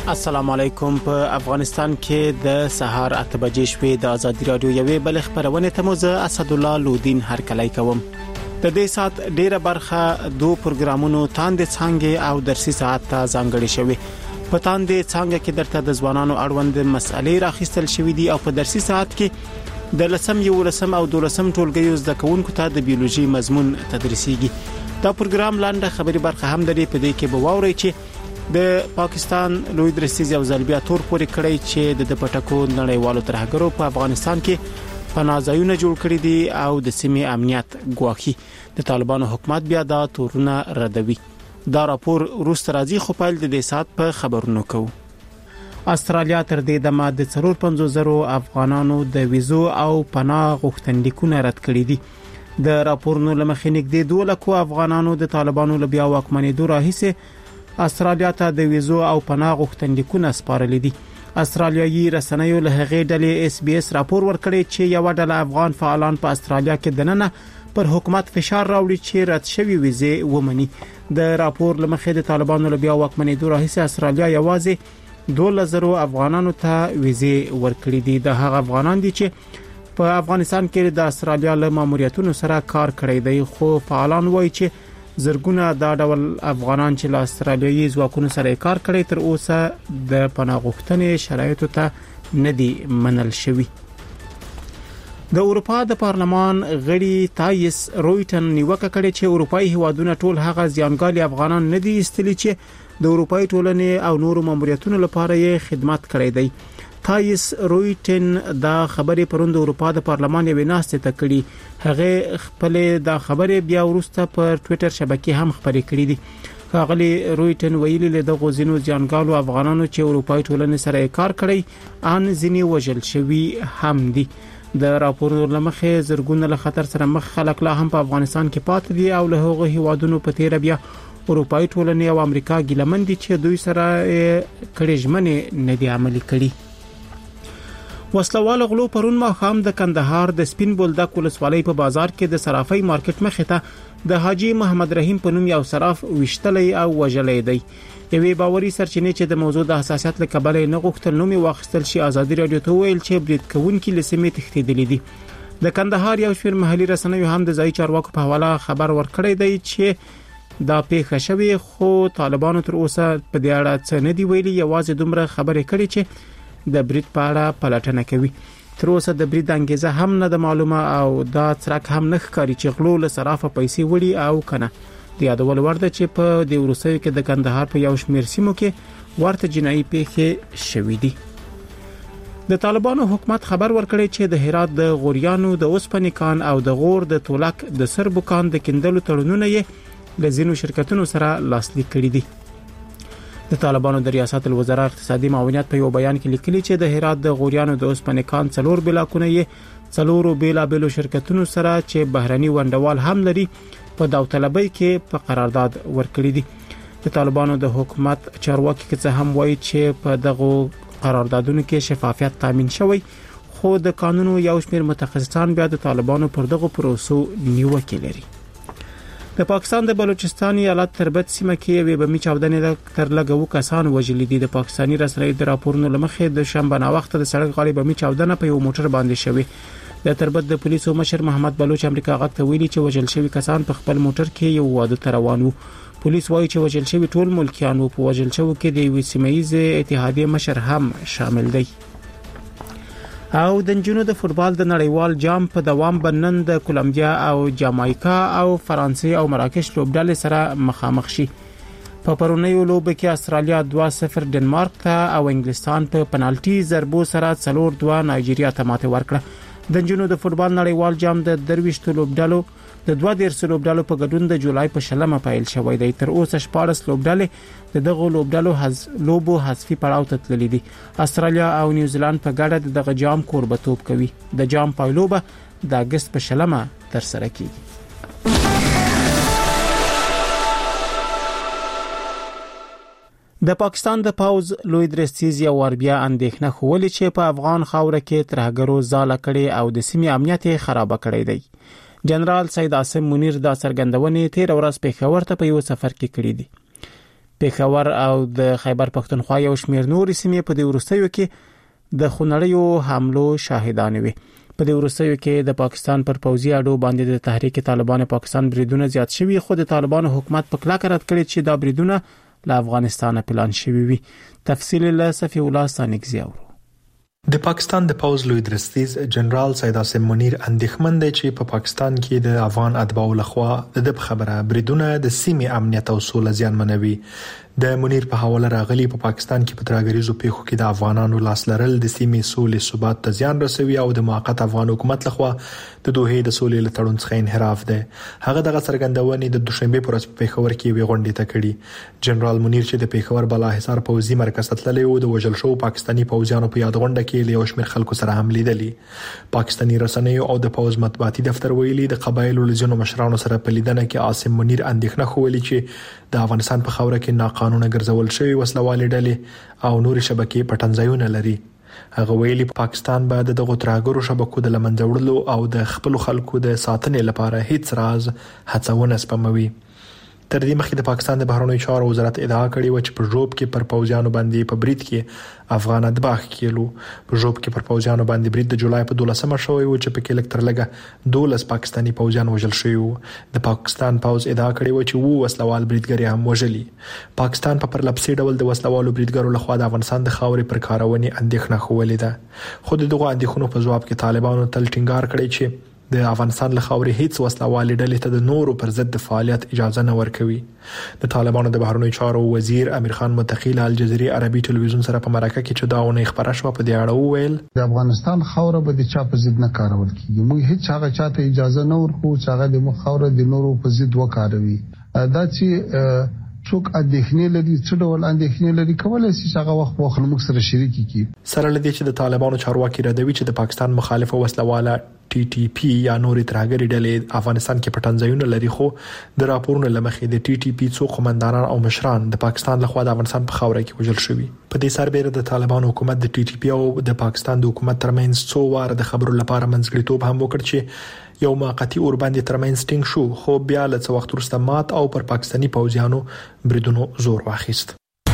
السلام علیکم. په افغانستان کې د سهار 8 بجې شوې د ازادي رادیو یوې بل خبرونه ته موزه اسد الله لودین هر کله کوم. د دې سات ډیره برخه دوه پروګرامونو تاندې څنګه او درسي ساعت ته ځانګړي شوی. په تاندې څنګه کې درته د ځوانانو اړوند مسالې راخیستل شوې دي او په درسي ساعت کې د لسم یو لسم او دولسم ټولګیو زده کوونکو ته د بیولوژي مضمون تدریسيږي. دا پروګرام لاندې خبري برخه هم لري. په دې کې به واوري چې د پاکستان لوی درستیز او زلبیا تور پورې کړی چې د پټکو نړیوالو ترهګرو په افغانستان کې پناهځایونه جوړ کړی دي او د سیمې امنیت ګواخي. د طالبانو حکومت بیا دا تورونه ردوي. دا راپور روس راځي خو پایل د دې سات په خبرونو کو. استرالیا تر دې دمه د 450,000 افغانانو د ویزو او پناه غوښتنلیکونه رد کړی دي. د راپورونو لمخې نږدې 2 لک افغانانو د طالبانو لبیا واکمنېدو راهیسه استرالیا ته د ویزو او پناه غوښتنلیکونه سپارل دي. استرالیایي رسنیو له هغې ډلې اس بي اس راپور ورکړی چې یو ډله افغان فعالان په استرالیا کې دننه پر حکومت فشار راوړي چې رد شوی ویزې ومني. د راپور لمخې د طالبانو لبیا واکمنېدو راهیسه استرالیا یوازې 12,000 افغانانو ته ویزې ورکړي دي. د هغه افغانان دي چې په افغانستان کې د استرالیا له ماموریتونو سره کار کړی دی، خو فعالان وایي چې زرګونه دا ډول افغانان چې له استرالیایي ځواکونو سره کار کړی تر اوسه د پناه غوښتنې شرایطو ته نه دي منل شوی. د اروپا د پارلمان غړي تایس رویټن نیوکه کړې چې اروپאי هیوادونه ټول هغه ځانګړي افغانان نه دي استلی چې د اروپאי ټولنې او نورو ماموریتونو لپاره یې خدمت کړی دی. تایس رویټن دا خبرې پروند اروپا د پارلمان یې ناشته تکړي. هغه خپل دا خبرې بیا ورسته پر ټوئیټر شبکې هم خبرې کړې دي. هغه رویټن ویلي له دغه زینو ځانګالو افغانانو چې اروپאי ټولنې سره کار کړی ان ځینی وژل شوی هم دي. د راپور لمخې زرګونه له خطر سره مخ خلک لا هم په افغانستان کې پاتې دي او له هغه هیوادونو په تیر بیا اروپאי ټولنې او امریکا ګیلمن دي چې دوی سره کړي ژمنې نه دي عملي کړي. وسلوال غلو پرون ما خام د کندهار د سپین بولدک ولسوالۍ په بازار کې د صرافۍ مارکیټ مخې ته د حاجی محمد رحیم په نوم یو صراف وشتلې او وجلې دی. یوې باوري سرچینې چې د موضوع د حساسیت له کبله نه غوښتل نومي واخیستل شي ازادي رادیو ته ویل چې برید کوونکي لسمې تښتېدلې دي. د کندهار یو شمېر محلي رسنیو هم د ځای چارواکو په حواله خبر ورکړی دی چې دا پیښه شوې، خو طالبانو تر اوسه په دې اړه څه نه دی ویلي. یوازې دومره خبرې کړي چې د برید په اړه پلټنه کوي. تر اوسه د برید انګیزه هم نه د معلومه او دا څرک هم نه ښکاري چې غلو له صرافه پیسې وړي او کنه. د یادول ورده چې په د وروستیو کې د کندهار په یو شمېر سیمو کې ورته جنایي پیښې شوې دي. د طالبانو حکومت خبر ورکړی چې د هرات د غوریانو د اوسپنې کان او د غور د تولک د سربو کان د کندلو تړونونه یې له ځینو شرکتونو سره لاسلیک کړي دي. د طالبانو د ریاست الوزرا اقتصادي معاونیت په یو بیان کې لیکلي چې د هرات د غوریانو د اوسپنې کان 4 بلاکونه یې 4 بیلابېلو شرکتونو سره چې بهرني ونډوال هم لري په داوطلبۍ کې په قرارداد ورکړي دي. د طالبانو د حکومت چارواکي کې هم وایي چې په دغه قراردادونو کې شفافیت تامین شوی، خو د قانونو یو شمېر متخصصان بیا د طالبانو پر دغه پروسو نیوکه لري. د پاکستان د بلوچستان ایالت تربت سیمه کې یوې بمي چاودنې تر لږه کسان وژل دي. د پاکستاني رسنیو د راپورونو لمخې د شنبه نا وخت د سړک غاړې بمي چاودنه په یو موټر باندې شوې. د تربت د پولیسو مشر محمد بلوچ امریکا غږ ته ویلي چې وژل شوی کسان په خپل موټر کې یو واده ته روان وو. پولیس وایي چې وژل شوی ټول ملکیان وو. په وژل شوو کې د یو سیمه‌ییز اتحادیه مشر هم شامل دی. او د نجونو د فوتبال د نړیوال جام په دوام بنن د کولمبیا او جامایکا او فرانسې او مراکش لوبډلې سره مخامخ شي. په پرونیو لوب کې استرالیا 2-0 ډنمارک ته او انګلستان په پنالټي ضربو سره 4-2 نایجیریا ته ماته ورکړه. د نجونو د فوتبال نړیوال جام د 23 لوبډلو د 22 لوبډلو په ګډون د جولای په 16 پیل شوی دی. تر اوسه 14 لوبډلې د دغه لوبډلو لوبو حذفي پړاو ته تللې دي. استرالیا او نیوزیلند په ګډه دغه جام کوربتوب کوي. د جام پایلوبه د اگست په 16 تر سره کیږي. د پاکستان د پاوز لوی درستیز یو وربیا اندېښنه خولې چې په افغان خاوره کې ترهګرو ځاله کړي او د سیمې امنیت خراب کړي دی. جنرال سید عاصم منیر دا څرګندونه 13 ورځ پېښور ته په یو سفر کې کړی دی. پېښور او د خیبر پښتونخوا یو شمېر نور سیمې په دې وروستیو کې د خونړیو حملو شاهدان وي. په دې وروستیو کې د پاکستان پر پوځي اډو باندې د تحریک طالبان پاکستان بریدونه زیات شوي، خو د طالبانو حکومت په کلکه رد کړی چې دا بریدونه له افغانستان پلان شوي وي. تفصیل له صفی الله ثانیګزی اورو. د پاکستان د پوز لوی درستیز جنرال سید عاصم منیر اندېښمن دی چې په پاکستان کې د افغان اتباعو لخوا د خبره بریدونه د سیمې امنیت او سوله زیانمنوي. د منیر په حواله راغلي په پاکستان کې په ترګریزو پیښو کې د افغانانو لاس لرل د سیمې سولې ثبات ته زیان رسوي او د موقت افغان حکومت لخوا د دوه د سولې له تړون څخه انحراف ده. هغه دغه څرګندونې د دوشنبه پر ورځ په پېښور کې وی غونډه ته کړي. جنرال منیر چې د پېښور بلاحصار پوځي مرکز ته تللی و د وژل شو پاکستاني پوځیانو په یاد غونډه کې له یو شمېر خلکو سره هم لیدلي. پاکستاني رسنیو او د پوز مطبوعاتي دفتر ویلي د قبایلو لزینو مشرانو سره په لیدنه کې عاصم منیر اندېښنه خولی چې د افغانستان په خوره کې ناقانونه ګرځول شوی وسلوالې ډلې او نور شبکې پټنځایونه لري. هغه ویلي پاکستان باید د غوتراګرو شبکو د لمنځه وړلو او د خپل خلکو د ساتنې لپاره هیڅ راز هڅونه سپموي. تر دې مخکې د پاکستان د بهرنیو چارو وزارت ادعا کړې و چې په ژوب کې پر پوځیانو باندې په برید کې افغان اتباع کېلو. په ژوب کې پر پوځیانو باندې برید د جولای په 12مه شوی و چې په کې لکټر لګه 12 پاکستاني پوځیان وژل شوی وو. د پاکستان پوځ ادعا کړې و چې وو وسلوال بریدګر هم وژلي. پاکستان په پرلپسې ډول د وسلوالو بریدګرو لخوا د افغانستان د خاورې پر کارونې اندېښنه خوولې ده. خو دغه اندېښنو په جواب کې طالبانو تل ټینګار کړی چې د افغانستان له خاورې هیڅ وسلوالې ډلې ته د نورو پر ضد فعالیت اجازه نه ورکوي. د طالبانو د بهرنیو چارو وزیر امیر خان متقی له الجزیره عربي ټلویزیون سره په مرکه کې چې داونه خبره شو په دې اړه وویل د افغانستان خوره به د چا په ضد نه کارول کیږي. موږ هیڅ هغه چاته اجازه نه ورکو چې هغه د مخاوره د نورو په ضد وکاروي. دا چې څوک اندېښنې لري څه ډول اندېښنې لري کولای شي هغه وخت په خپل موږ سره شریک کړي. سره لدی چې د طالبانو چارواکي ردوي چې د پاکستان مخالف وسلواله ټي ټي پی یا نورې ترهګری ډلې افغانستان کې پټنځایونه لري، خو د راپورونو لمخې د ټي ټي پی څو قومندانان او مشران د پاکستان لخوا د افغانستان په خاوره کې وژل شوي. په دې سربېره د طالبانو حکومت د ټي ټي پی او د پاکستان د حکومت ترمنځ څو واره د خبرو لپاره منځګړیتوب هم وکړ چې یو موقتی اور باندې ترمنځ ټینګ شو، خو بیا له څه وخت وروسته مات او پر پاکستاني پوځیانو بریدونو زور واخیست.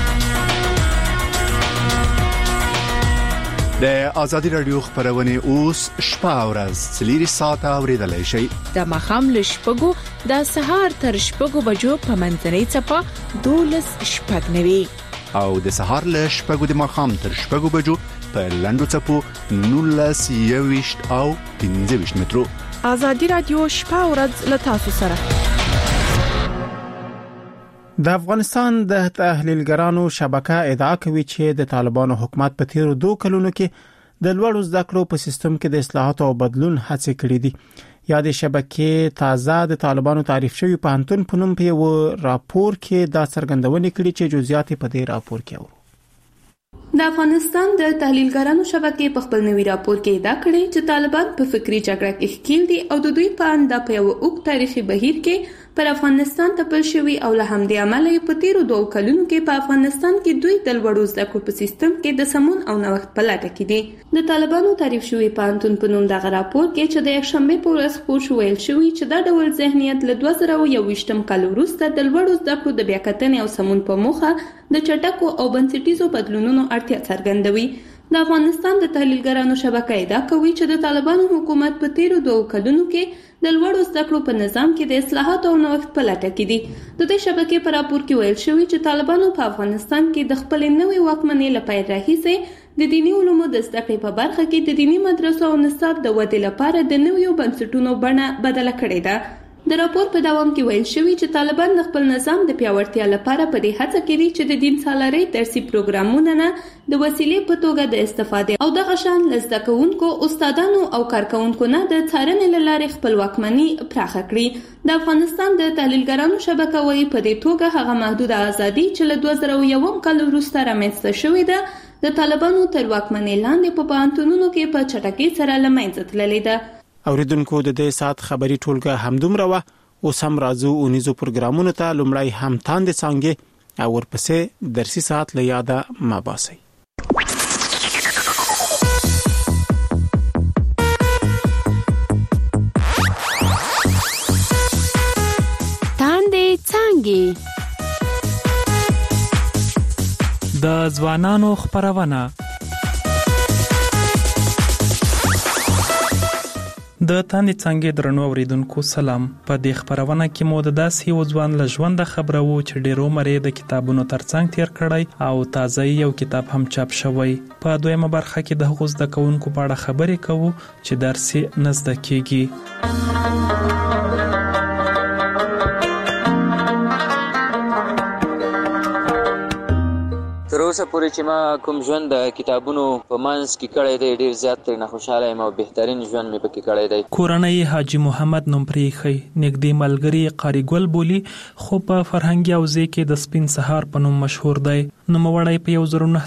د آزادی رادیو خبرونه اوس شپه او ورځ 3 ساعته اوریدلای شئ. د مخام له شپږو د سهار تر شپږو بجو په منځنۍ چپه 12 شپږ نوي او د سهار له شپږو د مخام تر شپږو بجو په لندو چپو 19 او 15 مترو. آزادی رادیو شپه او ورځ له تاسو سره. د افغانستان د تحلیلګرانو شبکه ادعا کوي چې د طالبانو حکومت په تیرو 2 کلونو کې د لوړو زده کړو په سیستم کې د اصلاحاتو او بدلون هڅې کړې دي. یا د شبکې تازه د طالبانو تعریف شوی پوهنتون په نوم په یو راپور کې دا څرګندونه کړې چې جزئیات په دې راپور کې اورو. د افغانستان د تحلیلګرانو شبکې په خپل نوي راپور کې ادعا کړې چې طالبان په فکری جګړه کې ښکیل دي او د دوی په اند په یو اوږد تاریخي بهیر کې پر افغانستان تپل شوی او له همدې امله په تیرو 2 کلونو کې په افغانستان کې دوی د لوړو زده کړو په سیستم کې د سمون او نوښت په لټه کې دي. د طالبانو تعریف شوی پوهنتون په نوم دغه راپور کې چې د یکشنبه په ورځ خپور شو ویل شوی چې دا ډول ذهنیت له 2021م کال وروسته د لوړو زده کړو د بیاکتنې او سمون په موخه د چټکو او بنسټیزو بدلونونو اړتیا څرګندوي. د افغانستان د تحلیلګرانو شبکه ادعا کوي چې د طالبانو حکومت په تیرو 2 کلونو کې د لوړو زده کړو په نظام کې د اصلاحات او نوښت په لټه کې دي. د دې شبکې په راپور کې ویل شوی چې طالبانو په افغانستان کې د خپل نوې واکمنۍ لپاره راهیسې د دینی علومو د زده کړې په برخه کې د دینی مدرسو او نصاب د ودې لپاره د نویو بنسټونو بڼه بدله کړې ده. د راپور په دوام کې ویل شوی چې طالبان د خپل نظام د پیاوړتیا لپاره په دې هڅه کوي چې د دین سالاري درسي پروګرامونو نه د وسیلې په توګه د استفادې او د غشان لزده کوونکو استادانو او کارکونکو نه د څارنې لارې خپل واکمني پراخه کړي. د افغانستان د تحلیلګرانو شبکه وايي په دې توګه هغه محدود ازادي چې له 2001 کال وروسته رامنځته شوې ده د طالبانو تر واکمنۍ لاندې په پوهنتونونو کې په چټکۍ سره له منځه تللې ده. اوریدونکو د دې سات خبري ټولګه همدومره و او سم راځو اونیزو پروګرامونو ته لومړی هم تاند څنګه او ورپسې درسي ساعت له یاده ما باسي. تاند څنګه د ځوانانو خبرونه. د تاندې څنګه درنو اوریدونکو سلام. په دې خبرونه کې مو د داسې یو ځوان له ژوند خبرو چې ډېرو مری د کتابونو ترڅنګ تیر کړی او تازه یو کتاب هم چاپ شوی. په دویمه برخه کې د هغو زده کوونکو په اړه خبرې کوو چې درس یې نه زده کیږي. تر اوسه پورې چې ما کوم ژوند د کتابونو په منځ کې کړی دی ډېر زیات ترې خوشاله یم او بهترین ژوند مې پکې کړی دی. کورنۍ حاجی محمد نوم پرېښی، نږدې ملګری قاری ګل بولی، خو په فرهنګي حوزې کې د سپین سهار په نوم مشهور دی. نوموړی په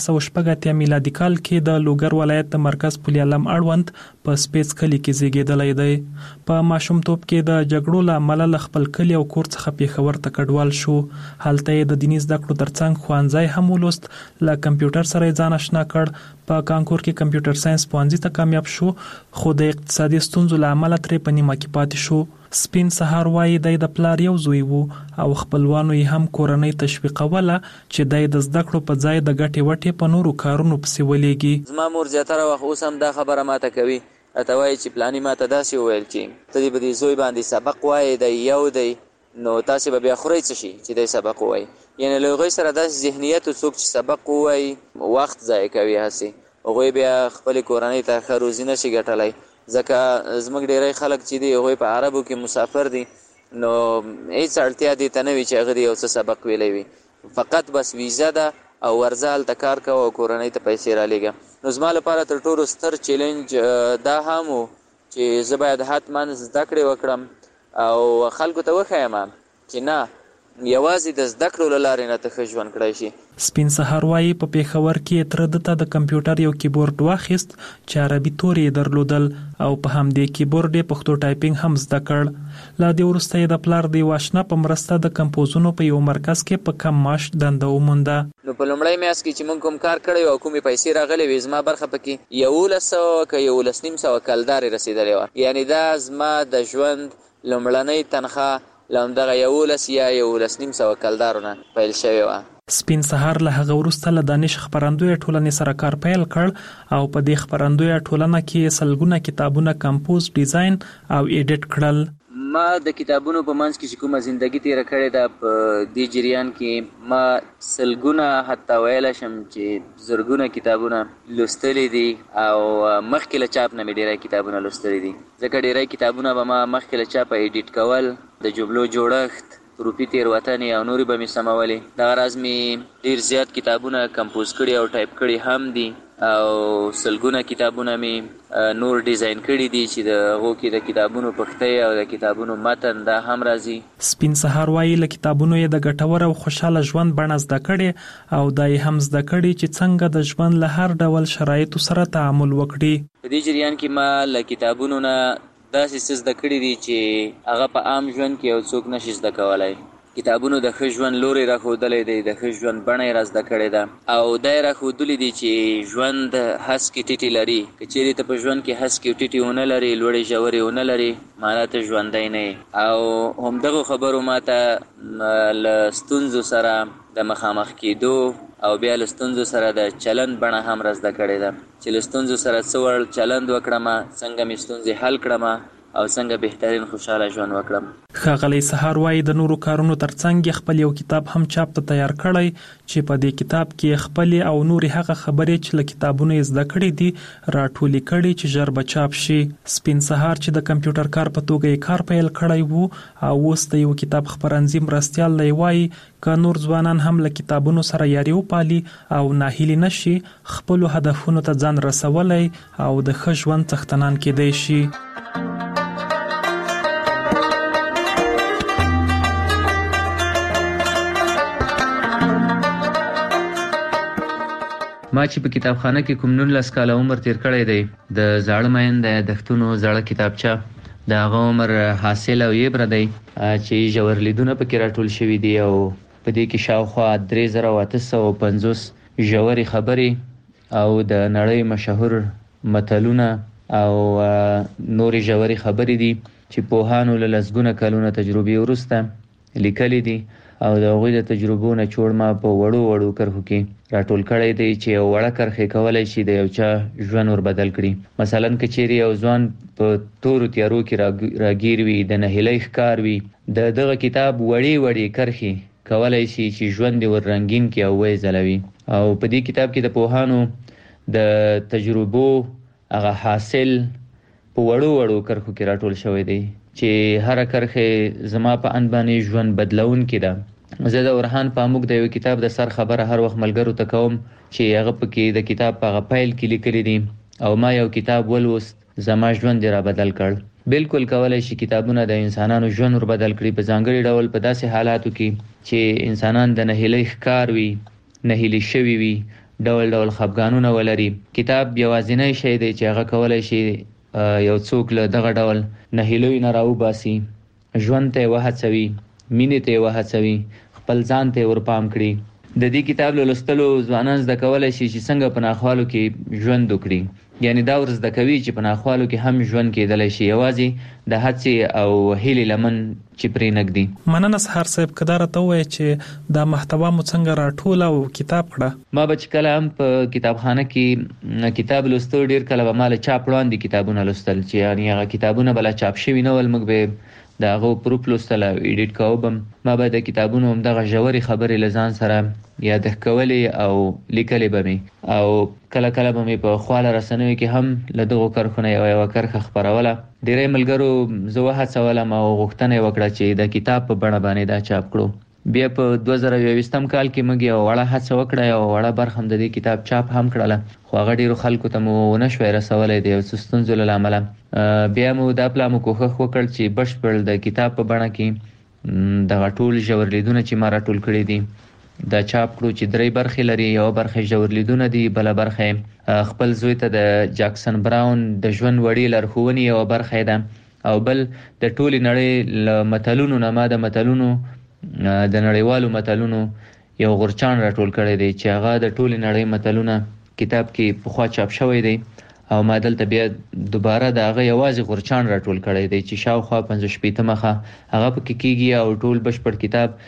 1986 میلادي کال کې د لوګر ولایت د مرکز پل علم اړوند په سپیڅ کلي کې زیږیدلی دی. په ماشومتوب کې د جګړو له امله له خپل کلي او کور څخه پیښور ته کډوال شو. هلته یې د دیني زده کړو ترڅنګ ښوونځی هم ولوست. له کمپیوټر سره ځان آشنا کړ. په کانکور کې کمپیوټر ساينس پوهنځي ته کامیاب شو، خو د اقتصادي ستونزو له امله ترې په نیمه کې پاتې شو. سپین سهار وایي د پلار یو زوی وو او خپلوانو یې هم کورنۍ تشویقوله چې د زده کړو په ځای د ګټې وټې په نورو کارونو پسې ولېږي. زما مور زیاتره وخت اوس هم دا خبره ماته کوي، راته وایي چې پلاني ماته داسې وویل چې ته دې په دې زوی باندې سبق وایې دی یو دی، نو تاسې به بیا خورئ څه شي چې دی سبق ووایي. یعنې له هغوی سره داسې ذهنیت څوک چې سبق ووایي وخت ضایع کوي، هسې هغوی بیا خپلې کورنۍ ته ښه روزي نشي ګټلی. ځکه زموږ ډېری خلک چې دي هغوی په عربو کې مسافر دي، نو هیڅ اړتیا دې ته نه وي چې هغه دې یو څه سبق ویلی وي، فقط بس ویزه ده او ورځه هلته کار کوه او کورنۍ ته پیسې رالیږه. نو زما لپاره تر ټولو ستر چیلنج دا هم و چې زه باید حتما زده کړې وکړم او خلکو ته وښیم چې نه، یوازې د زده کړو له لارې نه ته ښه ژوند کړی شي. سپین سهار وایي په پیښور کې تره ده ته د کمپیوټر یو کیبورډ واخیست چې عربي تورې یې درلودل او په همدې کیبورډ یې پښتو ټایپینګ هم زده کړ. له دې وروسته یې د پلار د یو آشنا په مرسته د کمپوزونو په یو مرکز کې په کم معاش دنده ومونده. نو په لومړی میاشت کې چې موږ کوم کار کړی او کومې پیسې راغلې وې زما برخه پکې 1100 که 11,500 کلدارې رسېدلې وه. یعنې دا زما د ژوند لومړنۍ تنخواه له همدغه 11 یا 11,500 کلدارو نه پیل شوې وه. سپین سهار له هغه وروسته له دانش خپرندوی ټولنې سره کار پیل کړ او په دې خپرندوی ټولنه کې سلګونه کتابونه کمپوز، ډیزاین او ایډیټ کړل. ما د کتابونو په منځ کې چې کومه زندگی تیره کړې ده په دې جریان کې ما سلګونه حتی ویلی شم چې زرګونه کتابونه لوستلی دي او مخکې له چاپ نه مې ډېری کتابونه لوستلی دي، ځکه ډېری کتابونه به ما مخکې له چاپه ایډیټ کول، د جملو جوړښت، حروفي تېروتنې او نورې به مې سمولې. دغه راز مې ډېر زیات کتابونه کمپوز کړي او ټایپ کړي هم دي او سلګونه کتابونه مې نور ډیزاین کړي دي چې د هغو کې د کتابونو پښتۍ او د کتابونو متن دا هم راځي. سپین سهار وایي له کتابونو یې د ګټور او خوشحاله ژوند بڼه زده کړې او دا یې هم زده کړي چې څنګه د ژوند له هر ډول شرایطو سره تعامل وکړي. په دې جریان کې ما له کتابونو نه داسې څه زده کړي دي چې هغه په عام ژوند کې یو څوک نشي زده کولی. کتابونو د ښه ژوند لوری راښودلی دی، د ښه ژوند بڼه یې را زده کړې ده او دا یې راښودلي دي چې ژوند هسکې ټیټې لري. که چیرې ته په ژوند کې هسکې ټیټې ونه لرې، لوړې ژورې ونه لرې، معنا ته ژوندی نه یې. او همدغو خبرو ما ته له ستونزو سره د مخامخ کېدو او بیا له ستونزو سره د چلند بڼه هم را زده کړې ده چې له ستونزو سره څه ډول چلند وکړم، څنګه مې ستونزې حل کړم او څنګه بهترین خوشاله ژوند وکړم. ښاغلی سهار وایي د نورو کارونو ترڅنګ خپل یو کتاب هم چاپ ته تیار کړی چې په دې کتاب کې خپلې او نورې هغه خبرې چې له کتابونو یې زده کړې دي راټولې کړي چې ژر به چاپ شي. سپین سهار چې د کمپیوټر کار په توګه یې کار پیل کړی وو او اوس د یو کتاب خپرندوی مرستیال دی وایي که نور ځوانان هم له کتابونو سره یاري وپالي او ناهیلي نشي، خپلو هدفونو ته ځان رسولی او د ښه ژوند څښتنان کیدی شي. ما چې په کتابخانه کې کوم 19 کاله عمر تیر کړی دی، د زاړه مین د یادښتونو زړه کتابچه د هغه عمر حاصل او یبره دی چې ژور لیدونه پکې راټول شوي دي او په دې کې شاوخوا 3850 ژورې خبرې او د نړۍ مشهور متلونه او نورې ژورې خبرې دي چې پوهانو له لسګونه کلونو تجربې وروسته لیکلي دي او د هغوی د تجربو نه چوړ ما په وړو کرښو کې راټول کړی دی چې یو وړه کرښه کولای شي د یو چا ژوند ور بدل کړي. مثلا کچېری یو ځوان په تورو تیارو کې راګیر وي، د نهیلۍ ښکار وي، دغه کتاب وړي کرښې کولای شي چې ژوند ور رنگین کې او وې ځلوي. او په دې کتاب کې د پوهانو د تجربو هغه حاصل په وړو کرښو کې راټول شوی دی چې هر کرښه زما په ان باندې ژوند بدلون کړه. زه د ورهان پاموک د یو کتاب د سر خبره هر وخت ملګرو ته کوم چې هغه پکې د کتاب په غپایل کې لیکلي دي او ما یو کتاب ولوست زما ژوند را بدل کړ. بالکل کولای شي کتابونه د انسانانو ژوند ور بدل کړي په ځانګړي ډول په داسې حالاتو کې چې انسانان د نهیلۍ ښکار وي، نهیلي شوي وي، ډول خفګانونه ولري. کتاب یوازینی شی دی چې هغه کولای شي یو څوک له دغه ډول نهیلۍ نه راوباسي، ژوند ته وهڅوي، مینې ته وهڅوي، خپل ځان ته ورپام کړي. د دې کتاب لوستلو ځوانان زده کولای شي چې څنګه په ناخوالو کې ژوند وکړي. یعنی دا ور زده کوي چې په ناخوالو کې هم ژوند کېدلی شي، یوازې د هڅې او هیلې لمن چې پرې نږدي. مننه سحر صاحب، کدار ته وایي چې دا محتوا مو څنګه راټول او کتاب کړه. ما بچ کله هم په کتابخانه کې کتاب لوستل ډیر کله به مال چاپ وړاندې کتابونه لوستل چې یعنی هغه کتابونه بل چاپ شوي نه ول، موږ به دا غو پروف لوستل او ایډیټ کوم. ما به د کتابونو هم دغه ژوري خبرې لزان سره یاد کولې او لیکلې به می او کله به می په خواله رسنوي کې هم له دغه کرخونه یو کرخه خبروله. ډیرې ملګرو زه هڅولم او غوښتنه وکړه چې د کتاب په بڼه باندې دا چاپ کړو. بیا په 2020 کال کې موږ یو وړه هڅه وکړه او وړه برخه د دې کتاب چاپ هم کړله، خو هغه ډیرو خلکو ته مو نشوي رسولای دی او ستونزو له امله. بیا مو دا پلان کوښښ وکړ چې بشپړ د کتاب په بڼه کې د ټول ژور لیدونه چې ما راټول کړی دي دا چاپ کړو چې 3 برخې لري. یو برخه ژور لیدونه دي، بل برخه خپل زوی ته د جاکسن براون د ژوند وړي لارښوونې یو برخه ده، او بل د ټولې نړۍ له متلونو نه ما د متلونو د نړیوالو متلونو یو غورچان راټول کړی دی چې هغه د ټولې نړۍ متلونه کتاب کې پخوا چاپ شوی دی او ما دلته بیا دوباره د هغه یوازې غورچان راټول کړی دی چې شاوخوا 50 مخه هغه پکې کېږي او ټول بشپړ کتاب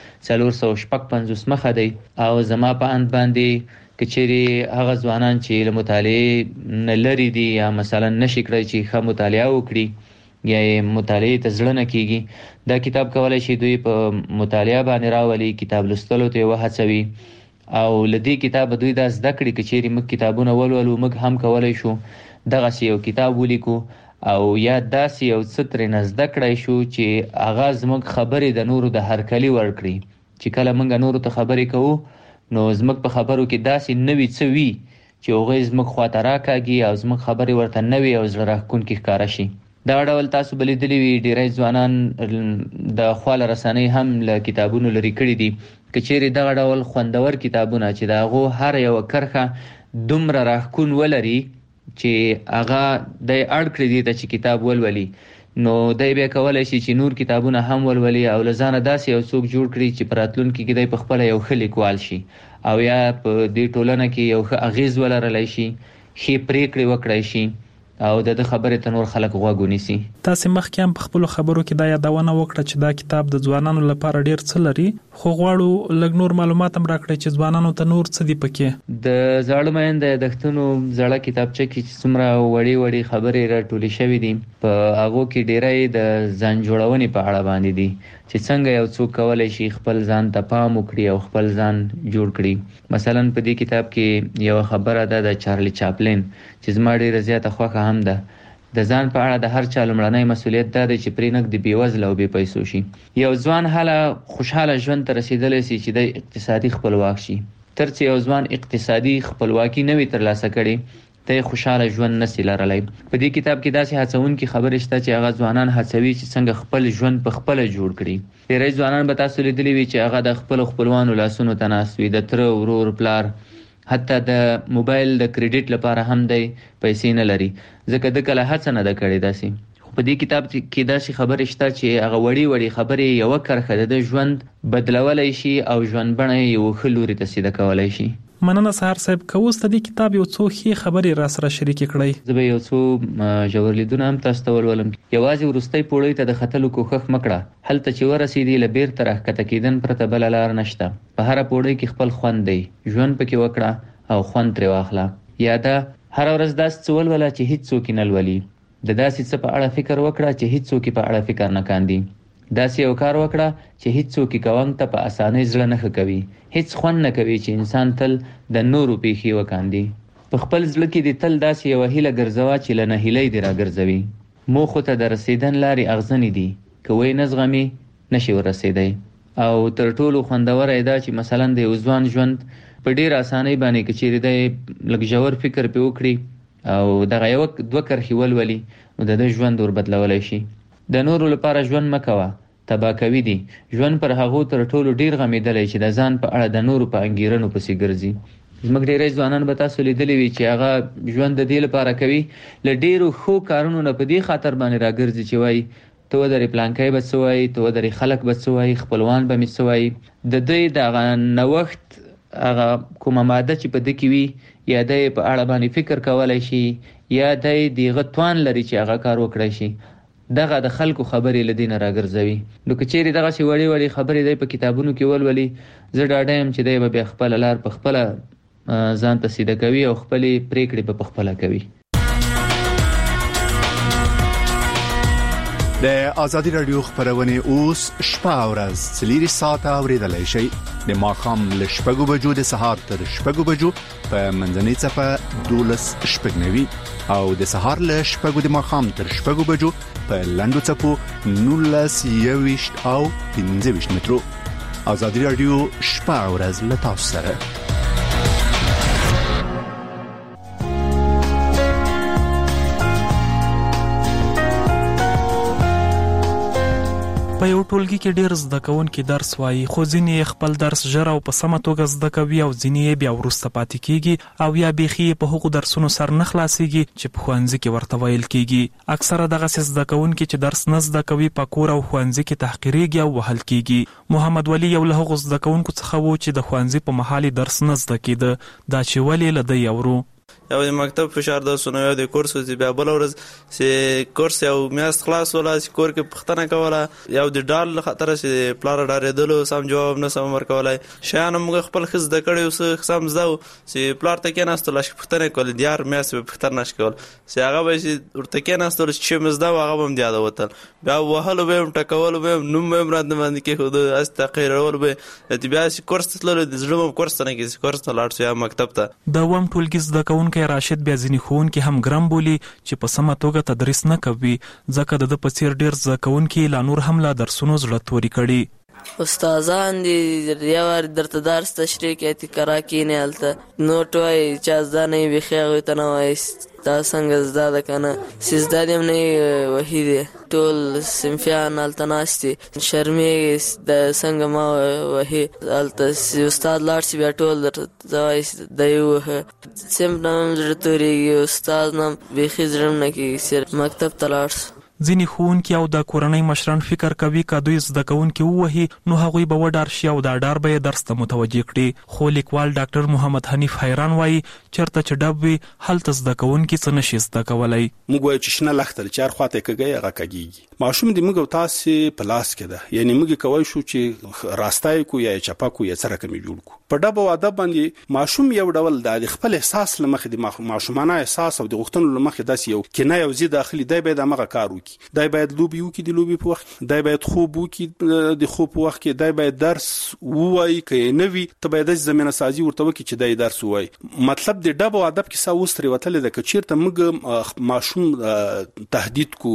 456 مخه دی. او زما په اند باندې کچېری هغه ځوانان چې له مطالعې نه لري دي یا مثلا نشي کړی چې ښه مطالعه وکړي یا مطالعې ته زړه نه کېږي، دا کتاب کولای شي دوی په مطالعه باندې راولي، کتاب لوستلو ته وهڅوي او لدی کتاب دوی دا زده کړي کچېری موږ کتابونه ولولو، موږ هم کولای شو دغه یو کتاب ولیکو او یا داسې یو څه ترې زده کړی شو چې هغه زموږ خبرې د نورو د هرکلي ورکړي. چې کله موږ نورو ته خبرې کوو نو زموږ په خبرو کې داسې نوي څه وي چې هغوی زموږ خواته راکاږي او زموږ خبرې ورته نوي او زړه راښکونکي ښکاره شي. دا ډول تاسو به لیدلي وي ډېری ځوانان د خواله رسنۍ هم له کتابونو لرې کړي دي. که چیرې دغه ډول خوندور کتابونه چې د هغو هر یوه کرښه دومره راښکون ولري چې هغه دی اړ کړي دي ته چې کتاب ولولي، نو دی بیا کولی شي چې نور کتابونه هم ولولي او له ځانه داسې یو څوک جوړ کړي چې په راتلونکي کې دی په خپله یو ښه لیکوال شي او یا په دې ټولنه کې یو ښه اغیز ولرلی شي، ښې پریکړې وکړی شي او د خبرې ته نور خلک غوږ ونیسي. تاسې مخکې هم په خپلو خبرو کې دا یادونه وکړه چې دا کتاب د ځوانانو لپاره ډیر څه لري، خو غواړو لږ نور معلومات هم راکړئ چې ځوانانو ته نور څه دي پکې. د زاړه مین د یادښتونو زړه کتابچه کې چې څومره وړې خبرې راټولې شوې دي په هغو کې ډیری د ځان جوړونې په اړه باندې دي چې څنګه یو څوک کولی شي خپل ځان ته پام وکړي او خپل ځان جوړ کړي. مثلا په دې کتاب کې یو خبره ده د چارلی چاپلین چې زما ډیره زیاته خوښه هم ده. د ځان په اړه د هر چا لومړنی مسؤلیت دا دی چې پرې نږدې بېوزله او بې پیسو شي. یو ځوان هله خوشحاله ژوند ته رسېدلی سي چې د اقتصادي خپلواک شي. تر څه یو ځوان اقتصادي خپلواکي نه وي ترلاسه کړې ته خوشحاله ژوند نشي لرلی. په دې کتاب کې داسې هڅونکې خبرې شته چې هغه ځوانان هڅوي چې څنګه خپل ژوند په خپله جوړ کړي. ډېری ځوانان به تاسو لیدلي وي چې هغه د خپلو خپلوانو لاسونو ته ناست وي، د تره، ورور، پلار، حتی د موبایل د کریډیټ لپاره هم دی پیسې نه لري ځکه د کله هڅه نه ده کړې داسې. خو په دې کتاب کې داسې خبرې شته چې هغه وړې خبرې یوه کرښه د ژوند بدلولی شي او ژوند بڼه یې یو ښه لوري ته سیده کولی شي. مننه سهار صاحب، کوست د کتاب یو څو ښې خبرې را سره شریک کړئ. زه به یو څو ژور لیدونه هم تاسو ته ولولم. یوازې وروستۍ پوړۍ ته د ختلو کوښښ مکړه، هلته چې ورسېدې له بیرته راښکته کېدن پرته بله لار نشته. په هره پوړۍ کې خپل خوند دی، ژوند پکې وکړه او خوند ترې واخله. یا دا هره ورځ داسې څه ولوله چې هیڅ څوک یې نه لولي. د داسې څه په اړه فکر وکړه چې هیڅ څوک یې په اړه فکر نه کاندي. داسې یو کار وکړه چې هیڅ څوک یې کوونګ ته په اسانۍ زړه نه ښه کوي. هیڅ خوند نه کوي چې انسان تل د نورو پیښې وکاندي. په خپل زړه کې دې تل داسې یوه هیله ګرځوه چې له نهیلۍ دې راګرځوي. موخو ته د رسېدن لارې اغزنې دي، که وی نه زغمي نشي ورسېدی. او تر ټولو خوندوره یې دا چې مثلا د یو ځوان ژوند په ډېر اسانۍ باندې که چیرې دی لږ ژور فکر پې وکړي او دغه یوه دوه کرښې ولولي نو د ده ژوند وربدلولی شي. د نورو لپاره ژوند مه کوه، تباه کوي دي. ژوند پر هغو تر ټولو ډېر غمېدلی چې د ځان په اړه د نورو په انګېرنو پسې ګرځي. زموږ ډېری ځوانان به تاسو لیدلی وي چې هغه ژوند د دې لپاره کوي له ډېرو ښو کارونو نه په دې خاطر باندې راګرځي چې وایي ته ودرې پلانکی به څه وایي، ته ودرې خلک به څه وایي، خپلوان به مې څه وایي. د دوی د هغه نوښت هغه کومه ماده چې په ده کې وي یا دی په اړه باندې فکر کولی شي یا دی د هغه توان لري چې هغه کار وکړی شي، دغه د خلکو خبرې له دې نه راګرځوي. نو که چیرې دغسې وړې وړې خبرې دی په کتابونو کې ولولي، زه ډاډه یم چې دی به بیا خپله لار په خپله ځان ته سیده کوي او خپلې پرېکړې به په خپله کوي. د آزادي رادیو خبرونه اوس شپه او ورځ 4 ساعته اوریدلای شئ. د ماښام له 6 بجو د سهار تر 6 بجو په منځنۍ څپه 12:09 او د سهار له 6 د ماښام تر 6 بجو په لنډو څپو 19:20 او 15 مترو. آزادي رادیو شپه او ورځ له تاسو سره. په یو ټولګي کې ډېر زده کوونکي درس وایي، خو ځینې خپل درس ژر او په سمه توګه زده کوي او ځینې بیا وروسته پاتې کیږي او یا بیخي په هغو درسونو سر نه خلاصيږي چې په ښوونځي کې ورته ویل کیږي. اکثره دغسې زده کوونکي چې درس نه زده کوي په کور او ښوونځي کې تحقیریږي او وهل کیږي. محمد ولی یو له هغو زده کوونکو څخه و چې د ښوونځي په مهال درس نه زده کیده. دا چې ولې له ده اورو. یو د مکتب فشار درسونه، یو د کورس چې بیا بل ورځ چې کورس یو میاشت خلاص ولا چې کور کې پښتنه کوله، یو د ډال خطر چې پلار ډارېدلو سم جواب نه سم ورکولای. شیان موږ خپل خز د کړي اوس سم زده چې پلار ته کې ناستل چې پښتنه کول دیار میاشت به پښتنه نش کول چې هغه به چې ورته کې ناستل چې مزده هغه هم دیاده وتل بیا وهلو به ټکول به نوم به مراد باندې کې خود اس تقریر به چې بیا چې کورس تلل د زړه کورس نه کې کورس ته لاړ شو مکتب ته. د وم ټولګي زده کوونکي راشد بیا ځینې ښوونکي هم ګرم بولي چې په سمه توګه تدریس نه کوي، ځکه د په څیر ډیر زده کوونکي لا نور هم لا درسونو زړه توري کړي. استادان دي یو درته درس تشریح کوي تکرار کینې الته نوټ وای چې ځدا نه ویخه غوي ته نه وای دا څنګه زدا ده کنه سیزدا دې نه وحیده ټول سمفیان الته ناشتي شرمې د څنګه ما وحی الته استاد لاړ چې بیا ټول درته دایو سم نام درتوري استاد نام ویخه زرم نه کی سر مکتب تلاړ. ځینې ښوونکي او د کورنۍ مشران فکر کوي که دوی زده کوونکي ووهي نو هغوی به وډار شي او دا ډار به یې درس ته متوجه کړي. خو لیکوال ډاکټر محمد حنیف حیران وایي چېرته چې ډب وي هلته زده کوونکي څه نشي زده کولی. موږ وایو چې شنه لښته چې هر خواته کږی هغه کږېږي. ماشوم د موږ او تاسې په لاس کې ده، یعنې موږ کولی شو چې راستی کو یا چپه کو یا څه رقم یې جوړ کړو. په ډب او ادب باندې ماشوم یو ډول د خپل احساس له مخې د ماشومانه احساس او د غوښتنو له مخې داسې یو کنایه او ضد داخلي دی باید همغه کار وکړي، دی باید لوبې وکړي د لوبې په وخت، دی باید خوب وکړي د خوب په وخت کې، دی باید درس ووایي که یې نه وي ته باید داسې زمینه سازي ورته وکړي چې دی درس ووایي. مطلب د ډب او ادب کیسه اوس ترې وتلې ده که چېرته موږ ماشوم تهدید کو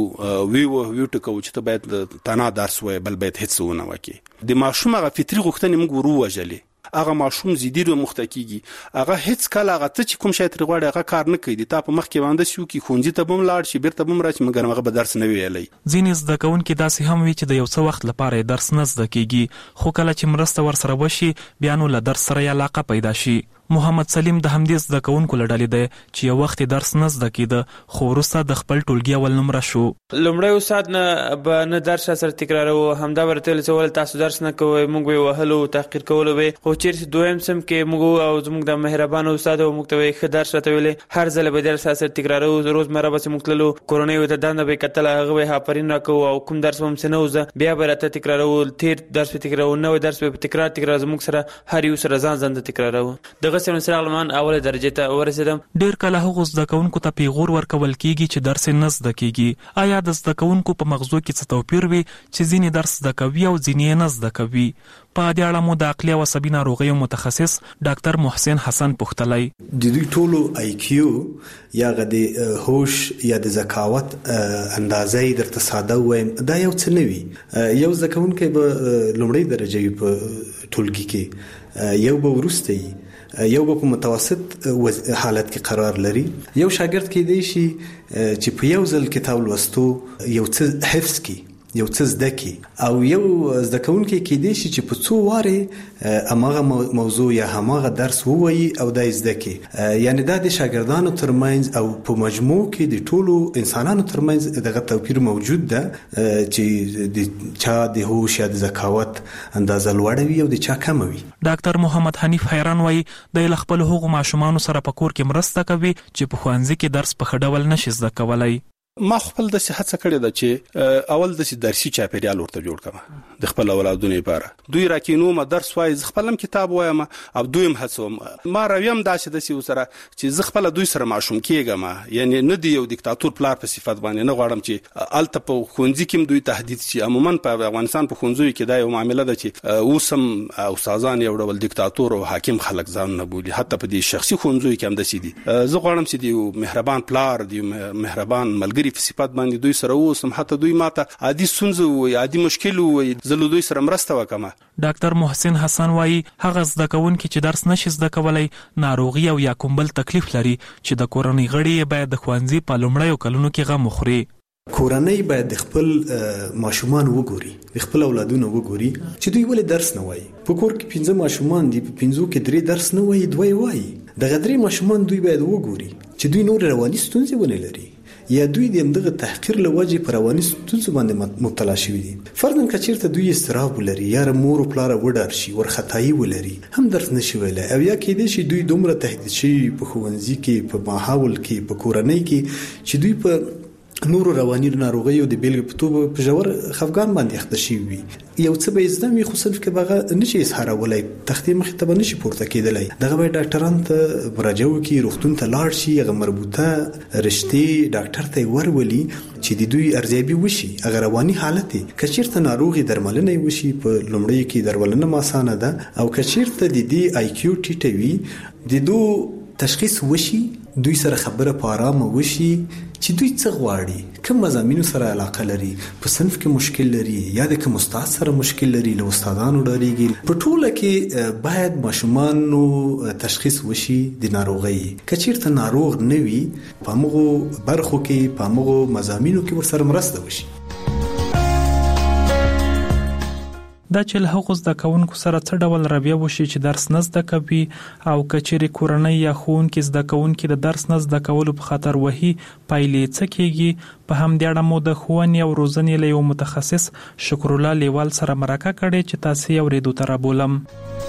ویو ټکو چې ته باید تنها درس ووایي بل باید هېڅ ونه وکړي. د ماشوم هغه فطري غوښتنې موږ ور ووژلې، هغه ماشوم زیدیر مخته کیږي، هغه هیڅ کله هغه ته چې کوم شی تر غواړي هغه کار نه کوي. تا په مخ کې باندې شو کې خونځي ته بم لاړ شي بیرته بم راشي مګر هغه به درس نه ویلي. ځینې زده کوونکي داسې هم وي چې د یو څه وخت لپاره درس نه زده کیږي، خو کله چې مرسته ورسره وشي بیا نو له درس سره علاقه پیدا شي. محمد سلیم د همدې زده کوونکو لړلې دی چې یو وخت درس نه زده کېده خو وروسته د خپل ټولګي اول نمره شو. لومړی استاد نه درس سره تکرارو، همدا ورته ول تاسو درس نه کوئ، موږ به وهلو تحقیر کولو به. خو چیرې دویم سم کې موږ او زموږ د مهربان استاد او موږ ته ښه درس راته ویلې، هر ځل به درس سره تکرارو، روزمره به موږ تللو، کورنۍ ته دنده به کتل، هغه به هاپرین راکو او کوم درس هم څه نه وزه بیا به راته تکرارو، تیر درس به تکرارو، نوې درس به تکرار زموږ سره هر یو سره ځان تکرارو. دغه سره سره اوله درجه ته ورسېدم. ډیر کله هغه زده کوونکو ته پیغور ورکول کیږي چې درس نه زده کیږي. آیا د زده کوونکو په مغزو کې څه توپیر وي چې ځینې درس زده کوي او ځینې نه زده کوي؟ په دې اړه مو د عقلي او عصبي ناروغیو متخصص ډاکټر محسن حسن پوښتلی. د دوی ټولو IQ یا د هوش یا د ذکاوت اندازې درته ساده وایم دا یو څه نه وي. یو زده کوونکی به لومړی درجه په ټولګي کې، یو به وروسته یو په متوسط حالت کې قرار لري. یو شاګرد کې دی چې په یو ځل کتاب لوستو یو څه حفظ کی، یو څه زده کی، او یو زده کوونکی کې دی چې په څو واره هماغه موضوع یا هماغه درس ووایي او دا زده کی. یعنی دا د شاګردانو ترمنځ او په مجموع کې د ټولو انسانانو ترمنځ دغه توپیر موجود ده چې د چا د هوش یا د ذکاوت اندازه لوړه وي او د چا کم وي. ډاکټر محمد حنیف حیران وایي د خپل هغو ماشومانو سره په کور کې مرسته کوي چې په ښوونځي کې درس په ښه ډول نشي زده کولی. ما خپل د صحت څخه کړی دا چې اول د درسي چاپیریال ورته جوړ کړم د خپل اولادونو لپاره. دوی راکینو ما درس وای، خپلم کتاب وایم او دویم هڅوم. ما راویم داسې د سی سره چې خپل دوی سره ماشوم کېږم، یعنی نه دی یو دیکتاتور پلار په صفت باندې نه غواړم چې الته په خونځي کې دوی تهدید شي. عموما په افغانستان په خونځو کې دا یو معاملې ده چې اوسم استادان یو ډول دیکتاتور او حاکم خلک ځان نه بولي، حتی په دې شخصي خونځو کې هم د سي دي. زه غواړم چې دی مهربان پلار، دی مهربان ملګری په صفات باندې دوی سره اوسم، حتی دوی ماته عادي ستونزه وي، عادي مشکل وي، زه دوی سره مرسته وکم. ډاکټر محسن حسن وایي هغه زده کوونکي چې درس نشي زده کولی ناروغي او یا کوم بل تکلیف لري چې د کورنۍ غړي باید د ښوونځي په لومړیو کلونو کې غم وخوري. کورنۍ باید د خپل ماشومان وګوري، د خپل اولادونو وګوري چې دوی ولې درس نه وایي. په کور کې 15 ماشومان دي، په 15 کې 3 درس نه وایي، 2 وایي. دغه 3 ماشومان دوی باید وګوري چې دوی نور رواني ستونزې ونه لري یا دوی د دغه تحقیر لوجه پر رواني ستونزو باندې مبتلا شوي دي. فرضاً کچیرته دوی استراب ولري یا مور او پلار وډار شي، ورختایي ولري، هم درس نشي ویلای، او یا کې دي چې دوی دومره تهدید شي په ښوونځي کې، په ماحول کې، په کورنۍ کې چې دوی په نورو رواني ناروغیو د بیلګې په توګه په ژور خفګان باندې اخته شي وي. یو څه به زده وي خو صرف کې بغه نشي اظهارولای، تختې مخې ته نشي پورته کېدلای. دغه به ډاکټران ته مراجعه وکړي، روغتون ته لاړ شي، هغه مربوطه رشتې ډاکټر ته ورولي چې د دوی ارزیابي وشي، هغه رواني حالت کچیرته ناروغي درملنه وشي. په لومړی کې درملنه ماسانه ده، او کچیرته د دې IQ ټیټه وي د دو تشخیص وشي، دوی سره خبره په آرامه وشي چې دوی څه غواړي، کوم مضامینو سره علاقه لري، په صنف کې مشکل لري یا د کوم استاد سره مشکل لري، له استادانو ډاریږي. په ټوله کې باید ماشومانو تشخیص وشي د ناروغي. کچیرته ناروغ نه وي په موږ برخو کې، په موږ مضامینو کې ورسره مرسته وشي. دا چې له هغو زده کوونکو سره څه ډول رویه وشي چې درس نه زده کوي، او کچېرې کورنۍ یا ښوونکي زده کوونکي د درس نه زده کولو په خاطر وهي، پایلې څه کېږي؟ په همدې اړه مو د ښوونې او روزنې له یو متخصص شکرالله لیوال سره مرکه کړې چې تاسې یې اورېدو ته رابولم.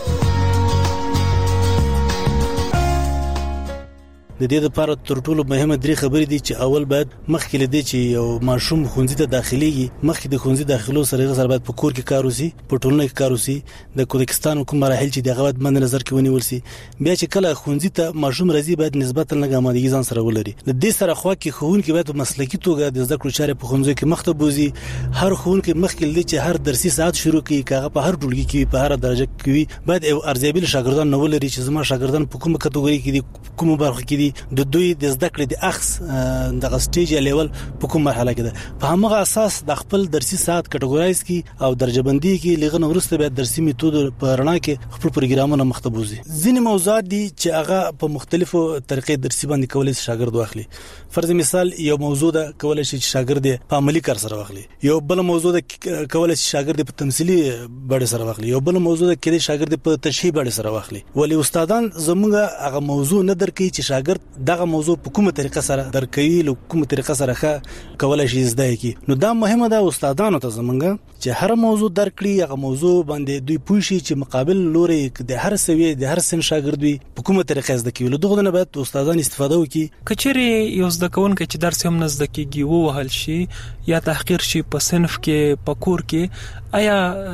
د دې لپاره تر ټولو مهمه درې خبرې دي چې اول باید مخکې لدی چې یو ماشوم ښوونځي ته داخليږي، مخکې د ښوونځي داخلو سره باید په کور کې کار وسی، په ټولنه کې کار وسی، د کوزاکستان کوم مراحل چې دغه باید مند نظر کې ونیول سي. بیا چې کله ښوونځي ته ماشوم راځي باید نسبتا لږه آمادګي ځان سره ولري. د دې سره خو کې ښوونکي باید په مسلکي توګه د زده کړو چارې په ښوونځي کې مخته بوزي. هر ښوونکي مخکې لدی چې هر درسي ساعت شروع کړي، کاغه په هر ټولګي کې په هر درجه کې باید ارزیابي شاګردان نه ولري چې زما شاګردان په کومه کټګوري کې دي، کومه برخه کې دي، کې د دوی د زده کړې د اخص د سټیج لیول په کوم مرحله کې ده په همغه اساس د خپل درسي ساعت کټګورایز کی او درجه بندي کې لغنه ورسته به درسي میتود په رڼا کې خپل پروګرامونه مختبوزي ځینې موضوعات دي چې هغه په مختلفو طریقې درسي باندې کولای شي شاګرد واخلي فرض مثال یو موضوع ده کولای شي شاګرد په عملی کار سره واخلي یو بل موضوع ده کولای شي شاګرد په تمثيلي بڼه سره واخلي یو بل موضوع ده کې شاګرد په تشریح بڼه سره واخلي ولی استادان زموږه هغه موضوع نه درکې چې شاګرد دغه موضوع په کومه طریقه سره درکوي له کومه طریقه سره کولای شي زده کی نو دا مهمه ده استادانو ته زمونږه چې هر موضوع درکړي هغه موضوع باندې دوی پوه شي چې مقابل لوري د هر سوي د هر سن شاګرد وي په کومه طریقه زده کوي له دغه نه باید استادان استفاده وکړي کچېری یو زده کوونکی چې درس هم نه زده کیږي وو وهل شي یا تحقیر شي په صنف کې په کور کې آیا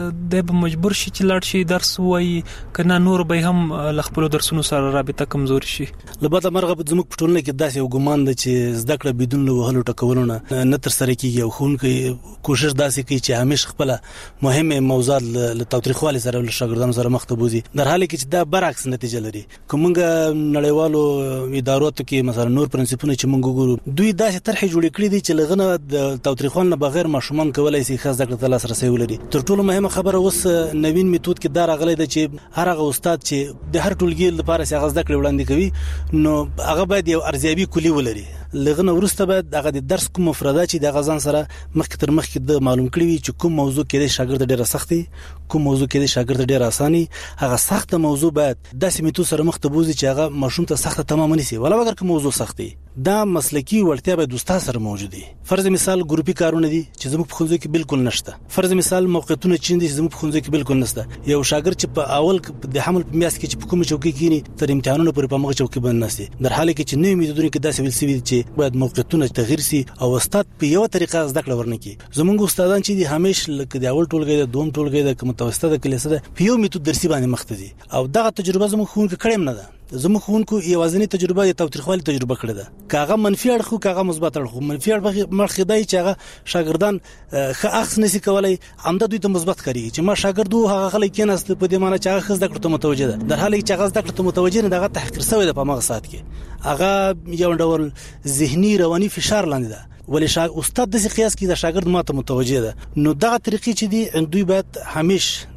د مجبور شي چې لاړ شي درس وایي کنه نور به هم لخپلو درسونو سره رابطه کمزوري شي لبته مرغه زموږ په ټولنه کې داسې یو ګمان ده چې زده کړه بدون له وهلو ټکولونه نه تر سره کیږي او خونکي کوشش داسې کوي چې همیش خپل مهمه موضوعات له تاریخوالي سره له شاګردانو سره مختبوزي در حاله کې چې دا برعکس نتیجه لري کومګه نړیوالو اداراتو کې مثلا نور پرنسپونه چې موږ ګورو دوی داسې طرح جوړ کړی دي چې لغنه د تاریخوالي بغیر ماشومان کولای شي خاص ذکر تل سره ولري تر ټولو مهمه خبره اوس نوین میتود کې دا راغلی دی چې هر هغه استاد چې د هر ټولګي لپاره څنګه زده کړې وړاندې کوي نو هغه باید یو ارزیابي کلی ولري لغنه ورسته باید هغه د درس کوم مفردات چې د غزان سره مخکې تر مخکې د معلوم کړی وي چې کوم موضوع کې د شاګرد ډیره سختي کوم موضوع کې د شاګرد ډیره اساني هغه سخت موضوع باید داسې میتود سره مختبوزي چې هغه ماشوم ته سخت تمام نشي ولا اگر کوم موضوع سختي دا مسلکی وړتیا به دوستا سره موجودي فرض مثال ګروپي کارونه دي چې زموږ په خونځو کې بالکل نشته فرض مثال موقعیتونه چې دي زموږ په خونځو کې بالکل نشته یو شاګرد چې په اول د حمل په میاس کې چې په کومه چوکۍ کې تر امتحانونو پورې په مغه چوکۍ باندې نشي در حاله کې چې نوې میتودونه کې داسې ویل سوي چې باید موقعیتونه تغیر سي او استاد په یو طریقه زده کړه ورنکي زموږ استادان چې دي همیشه لکه د اول ټولګي د دوم ټولګي د متوسطه د کلیسه ده په یو میتود درسي باندې مخ ته دي او دغه تجربه زموږ خون کې کړم نه ده زموږ خونکو یوازینی تجربه د تاریخوالي تجربه کړې ده کاغه منفي اړخو کاغه مثبت اړخو منفي اړخ مرخدای چې هغه شاګردان ښه اخص نشي کولای همدا دوی ته مثبت کوي چې ما شاګردو هغه خلک کېناست په دې معنی چې هغه خزده کړه متوجه ده در حاله چې هغه زده کړه متوجه نه دغه تحقیر شوی ده په مغه سات کې هغه یو ډول ذهني رواني فشار لاندې ده ولې استاد د قیاس کې د شاګرد ماته متوجه ده نو دغه طریقې چې دي دوی باید همیشه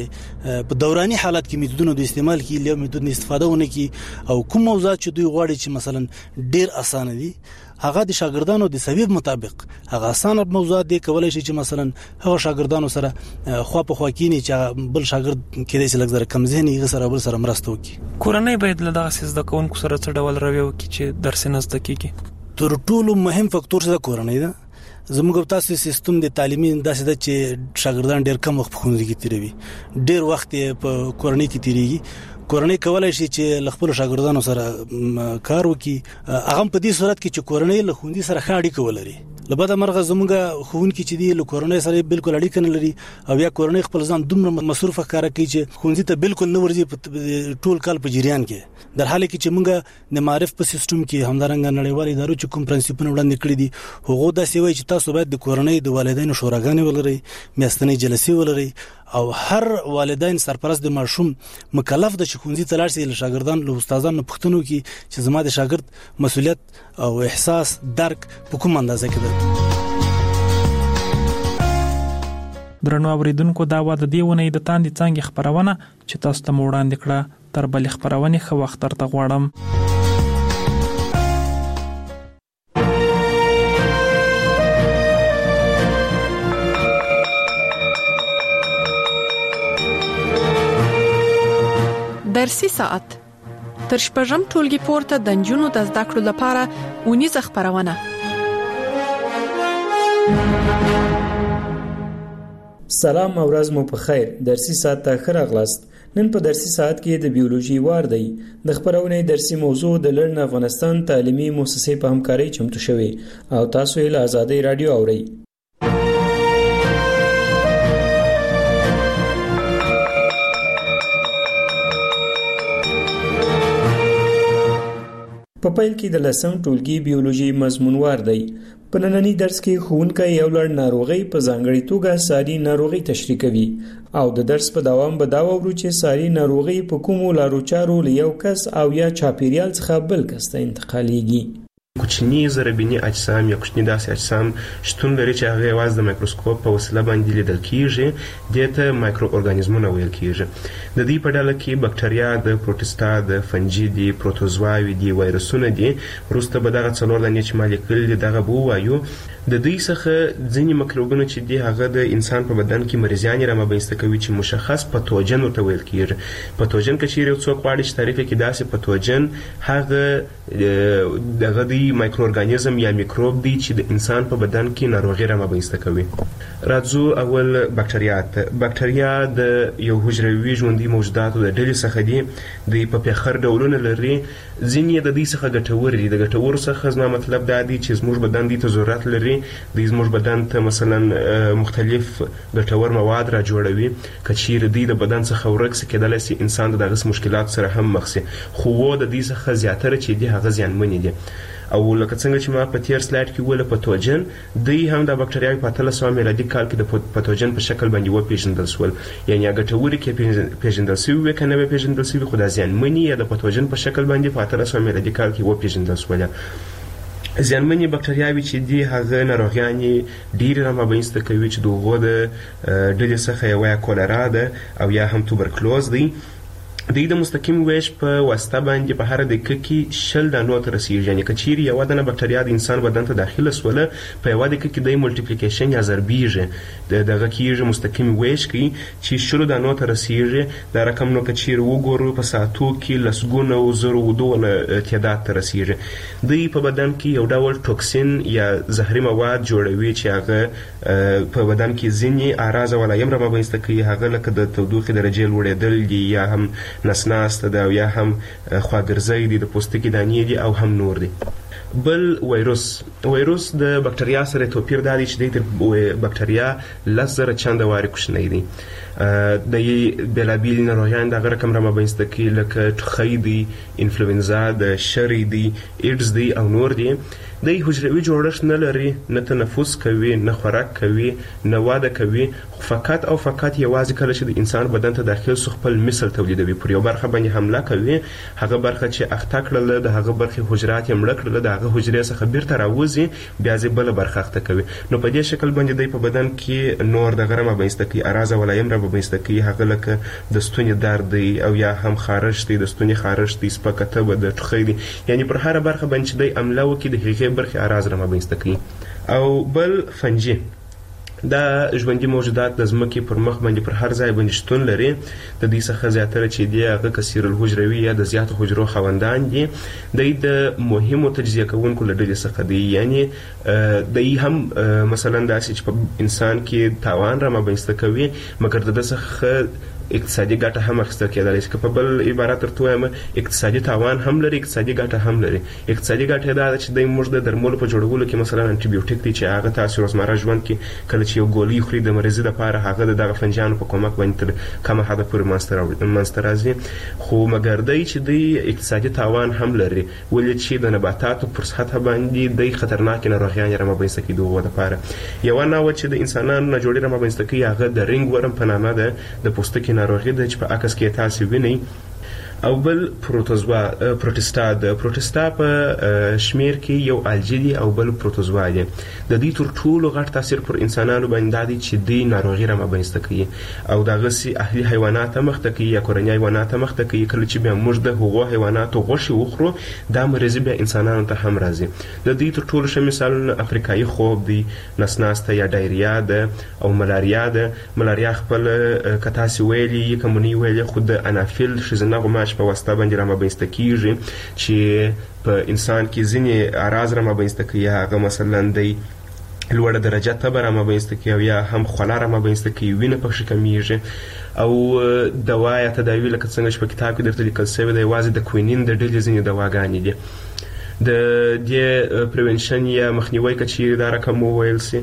د په دوراني حالت کې میتودونو د استعمال کې له میتود استفاده ونه کی او کوم موضوعات چې دوی غواړي چې مثلا ډیر اسانه دي هغه د شاګردانو د سبب مطابق هغه اسانه موضوعات دي کولای شي چې مثلا هغه شاګردانو سره خو په خوا کې نه چې بل شاګرد کېدای شي لږ کم ذهني غسر بل سره مرسته وکړي کورنۍ باید له دغه سیس د کوونکو سره څه ډول رویه وکړي چې درس نه زده کیږي تر ټولو مهم فاکتور څه کورنۍ ده زموږ تاسو سیستم د تعلیمي داسې ده چې شاګردان ډېر کم وخت په ښوونځي کې تیروي ډېر وخت په کورنۍ کې تیریږي کورنۍ کولای شي چې خپل شاګردانو سره کار وکړي هغه په دې صورت کې چې کورنۍ له ښوونځي سره ښه اړیکه ولري لبدا مرغه زموږ ښوونکي چې دی له کورنۍ سره بالکل اړیکه نه لري او یا کورنۍ خپل ځان دومره مصروفه کار کوي چې ښوونځي ته بالکل نه ورځي ټول کال په جریان کې در حاله کې چې موږ د معرف په سیستم کې همدارنګ نړیوال ادارو چې کوم پرنسپونه وړاندې کړی دي هغه د سیوي چې تاسو باید د کورنۍ د والدینو شوراګانې ولري میاشتنۍ جلسې ولري او هر والدین سرپرست د ماشوم مکلف د ښوونځي ته لاړ شي له شاګردان له استادانو پوښتنه کوي چې زما د شاګرد مسؤلیت او احساس درک په کوم اندازه کې ده درنو اوریدونکو دا و د دیونه د تاندې څنګه خبرونه چې تاسو ته وړاندې کړه تر بل خبرونه خو وخت تر غواړم درسي ساعت تر شپږم ټولګي پورته د نجونو د زده کړو لپاره ونیزه خبرونه سلام او ورځ مو په خیر درسي ساعت ته ښه راغلاست نن په درسي ساعت کې د بیولوژي وار دی د خبرونې درسي موضوع د لړن افغانستان تعلیمي مؤسسې په همکارۍ چمتو شوی او تاسو یې له آزادۍ رادیو اورئ په پیل کې د لسم ټولګي بیولوژي مضمون وار دی په نننی درس کې ښوونکی یو لړ ناروغي په ځانګړې توګه ساري ناروغي تشریح کوي او د درس په دوام به دا وورو چې ساري ناروغي په کومو لارو چارو له یو کس او یا چاپیریال څخه بل کس ته انتقالېږي. کوچني ضربیني اجسام یا کوچني داسې اجسام شتون لري چې هغه یوازې د مایکروسکوپ په وسیله باندې لیدل کیږي، دې ته مایکرو ارګانیزمونه ویل کیږي. د دې په ډله کې بکټریا، د پروټستا، د فنجي دي، پروتوزواوي دي، وایرسونه دي. وروسته به دغه څلور دانې چې مالیکول دي دغه به ووایو. د دوی څخه ځینې مکروبونه چې دي هغه د انسان په بدن کې مریضیانې رامنځته کوي چې مشخص پتوجن ورته ویل کیږي. پتوجن که چیرې یو څوک غواړي چې تعریف کړي داسې پتوجن هغه دغه دی مایکرو ارګانیزم یا میکروب دی چې د انسان په بدن کې ناروغي رامنځته کوي. راځو اول بکټریا ته. بکټریا د یو حجروي ژوندي موجوداتو د ډلې څخه دي. د په پیخر ډولونه لري. ځینې د دې څخه ګټور دي. د ګټورو څخه زما مطلب دا دی چې زموږ بدن دې ته ضرورت لري. د زموږ بدن ته مثلا مختلف ګټور مواد را جوړوي. که چیرې دوی د بدن څخه ورک سي کېدلی سي انسان د دغه مشکلات سره هم مخ سي، خو د دې څخه زیاتره چې دي هغه زیانمنې دي. او لکه څنګه چې ما په تیر سلاید کې ویل پتوجن دوی هم د بکټریاوي په 1300 میلادي کال کې د پتوجن په شکل باندې وپېژندل شول. یعنی ګټوري کې پیژندل شوي که نه پیژندل شوي، خو د زیانمنې یا د پتوجن په شکل باندې په 1300 میلادي کال کې وپېژندل شول. زیانمنې بکټریاوي چې دي هغه ناروغیانې ډېرې رامنځته کوي چې د هغو د ډلې څخه یوه یا کولرا ده او یا هم توبرکلوز دی. دوی د مستقیم ویش په واسطه باندې په هر دقیقه کې 10 دانو ته رسیږي. یعنې که چیرې یوه دانه بکټریا د انسان بدن ته داخله سوله په یوه دقیقه کې دی ملټیپلیکیشن یا ضربیږي دغه کېږي مستقیم ویش کوي چې 10 دانو ته رسیږي. دا رقم نو که چیرې وګورو په ساعتو کې لسګونه او زرو ودونه تعداد ته رسیږي. دوی په بدن کې یو ډول ټوکسین یا زهري مواد جوړوي چې هغه په بدن کې ځینې اعراض او علایم رامنځته کوي. هغه لکه د تودوخې درجې لوړېدل دي یا هم نسناسته ده او یا هم خواګرځی دي، د پوستکي دانې دي او هم نور دي. بل ویروس د بکټریا سره توپیر دا دی چې دی تر بکټریا 10,000 چنده وارې کوچنی دی. د بېلابېلې ناروغیانې دغه رقم رامنځته کوي لکه ټوخی دی، انفلوینزا ده، شری دی، ایډز دی او نور دی. دی حجروي جوړښت نه لري، نه تنفس کوي، نه خوراک کوي، نه واده کوي، خو فقط او فقط یوازې کله چې د انسان بدن ته داخل سو خپل مثل تولیدوي. پر یو برخه باندې حمله کوي، هغه برخه چې اخته کړله د هغه برخې حجرات یې مړه کړله د هغه حجرې څخه بیرته راوځي، بیا یې بله برخه اخته کوي. نو په دې شکل باندې دی په بدن کې نور دغه رامنځته کوي، اعراض او علایم رامنځته کوي. هغه لکه د ستوني درد دی او یا هم خارش دی، د ستوني خارش دی، سپکه تبه ده، ټوخی دی. یعنې پر هره برخه باندې چې دی حمله وکړي د هغې برخې اعراض رامنځته کوي. او بل فنجي دا ژوندي موجودات د ځمکې پر مخ باندې پر هر ځای باندې شتون لري. د دې څخه زیاتره چې دی هغه کثیر الحجروي یا د زیاتو حجرو خاوندان دي. دوی د مهمو تجزیه کوونکو له ډلې څخه دي. یعنې دوی هم مثلا داسې چې په انسان کې تاوان رامنځته کوي، مګر د ده څخه اقتصادي ګټه هم اخیستل کېدلی شي. که په بل عبارت درته ووایم اقتصادي تاوان هم لري، اقتصادي ګټه هم لري. اقتصادي ګټه دا ده چې دی موږ د درملو په جوړولو کې مثلا انټي بیوټیک دی چې هغه تاسو روزمره ژوند کې کله چې یو ګولۍ خوري د مریضي لپاره هغه د دغه فنجانو په کومک باندې تر کمه حده پورې منځته راځي. خو مګر دی چې دی اقتصادي تاوان هم لري، ولې چې د نباتاتو پر سطحه باندې دی خطرناکې ناروغیانې رامنځته کوي د هغو دپاره. یوه نوعه چې د انسانانو نه جوړې رامنځته کوي هغه د رنګ ورم په نامه ده، د پوستکي ناروغي ده چې په عکس کې تاسو وینئ. او بل پروټستا ده. پروټستا په شمیر کې یو الجی دی او بل پروتوزوا دی. د دې تر ټولو غټ تاثیر پر انسانانو باندې دا دی چې دوی ناروغي رامنځته کوي او دغسې اهلي حیوانات هم مخته کوي یا کورني حیوانات هم مخته کوي. کله چې بیا موږ د هغو حیواناتو غوښې وخورو دا مریضي بیا انسانانو ته هم راځي. د دې تر ټولو ښه مثالونه افریقایي خوب دی، نسناسته یا ډایریا ده او ملاریا ده. ملاریا خپل که تاسې ویلي که مو نه ویلي خو د انافیل ښځینه غوماش په واسطه باندې رامنځته کېږي چې په انسان کې ځینې اعراض رامنځته کوي. هغه مثلا دی لوړه درجه تبه رامنځته کوي او یا هم خوله رامنځته کوي، وینه پکښې کمیږي. او دوا یا تداوي لکه څنګه چې په کتاب کې درته لیکل شوی دی یوازې د کوینین د ډلې ځینې دواګانې دي. د دې پریونشن یا مخنیوی که چیرې دا رقم وویل سي،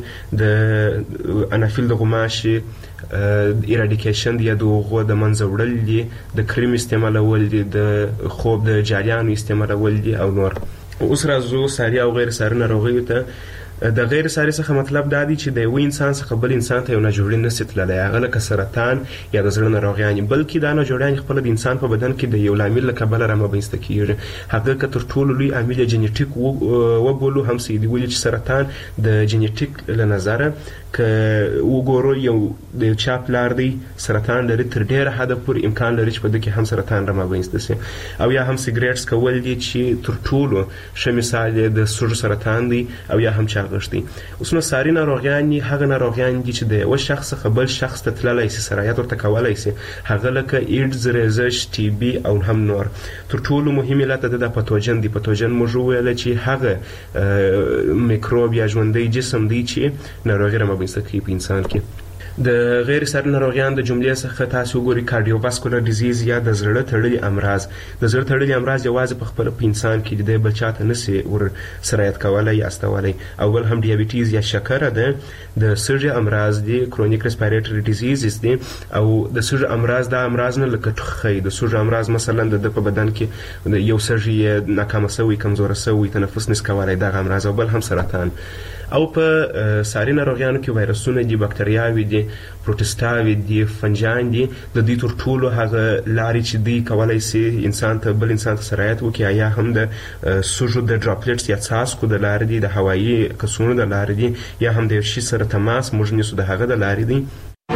د انافیل د غوماشې ایراډیکیشن دی یا د هغو د منځه وړل دي، د کریم استعمالول دي، د خوب د جاریانو استعمالول دي او نور. اوس راځو ساري او غیر ساري ناروغیو ته. د غیر ساري څخه مطلب دا دی چې د یو انسان څخه بل انسان ته یو ناجوړی نشي تللی، هغه لکه سرطان یا د زړه ناروغیان، بلکې دا ناجوړیان خپل د انسان په بدن کې د یو لامل له کبله رامنځته کیږي. هغه که تر ټولو لوی عامل جنیټیک وبولو هم سي دی، ولې چې سرطان د جنیټیک له نظره که وګورو یو د چا پلار دی سرطان لري، تر ډیره حده پورې امکان لري چې په دې کې هم سرطان رامنځته شي. او یا هم سیګریټس کول دي چې تر ټولو ښه مثال د سږو سرطان دی، او یا هم چاغښت دی. اوس نو ساري ناروغیان هغه ناروغیان دي چې د یو شخص څخه بل شخص ته تللی شي، سرایت ورته کولی شي، هغه لکه ایډز، ریزش، ټي بي او هم نور. تر ټولو مهم علت د پاتوجن دی. پاتوجن موږ وویل چې هغه میکروب یا ژوندی جسم دی چې ناروغي رامنځته کوي په انسان کې. د غیر ساري ناروغیان د جملې څخه تاسو وګورئ کارډیوواسکولر ډیزیز یا د زړه تړلي امراض. د زړه تړلي امراض یوازې په خپل په انسان کې د بل چاته نشي ور سرایت کولای یا استولی. اول هم ډیابیټیز یا شکر ده، د سږي امراض دي، کرونیک ریسپیریټری ډیزیز دي، او د سږي امراض د امراض نه لکه ټوخی، د سږي امراض مثلا د په بدن کې یو سږي ناکامه شوی، کمزوره شوی، تنفس نس کولای، دغه امراض. او بل هم سرطان. او په ساري ناروغیانو کې وایرسونه دي، بکټریاوي دي، پروټسټاوي دي، فنجان دي. د دې تر ټولو هغه لارې چې دوی کولی شي انسان ته بل انسان ته سرایت وکړي، یا هم د سږو د ډراپلیټس یا څاڅکو د لارې دي، د هوایي کڅوړو د لارې دي، یا هم د یو شي سره تماس موږ نیسو د هغه د لارې دي.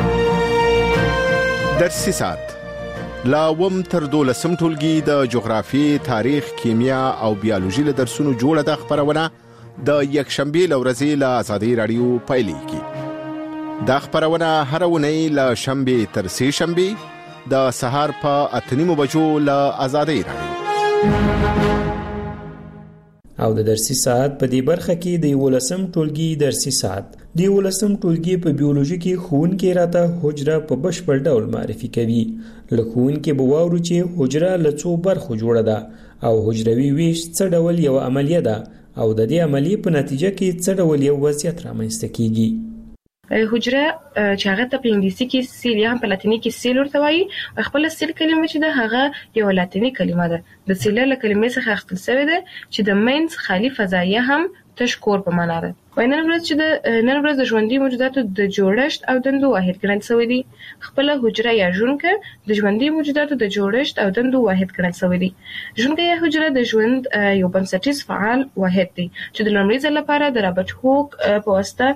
درسي ساعت لا وم تر 12 ټولګي د جغرافي، تاریخ، کیمیا او بیولوژي له درسونو جوړه د خبرونه د یکشنبه لورځي له آزادي رادیو پایلیږي. دا خبرونه هر ونی له شنبه تر سه شنبه د سهار په 8:30 بجو له آزادي رادیو. او د درسي ساعت په دې برخه کې د 11م ټولګي درسي ساعت د 11م ټولګي په بیولوژي کې ښوونکی راته حجره په بشپړ ډول معرفي کوي. له ښوونکي به واورو چې حجره له څو برخو جوړه ده او حجروي ویش څه ډول یو عملیه ده او د دې عملیې په نتیجه کې څه ډول یو وضعیت رامنځته کیږي. حجره چې هغه ته په انګلیسي کې سیل یا په لاتیني کې سیل ورته وایي. خپل سیل کلمه چې ده هغه یو لاتینی کلمه ده. د سیل له کلمې څخه اخیستل شوې ده چې د مینز خالی فضایه هم تش کور په معنا ده. نن ورځ د ژوندي موجوداتو د جوړښت او دندو واحد ګڼل شوی دی. خپل حجره یا ژوندکه د ژوندي موجوداتو د جوړښت او دندو واحد ګڼل شوی دی. ژوندکه یا حجره د ژوند یو بنسټیز فعال واحد دی چې د لومړي ځل لپاره د رابرټ هوک په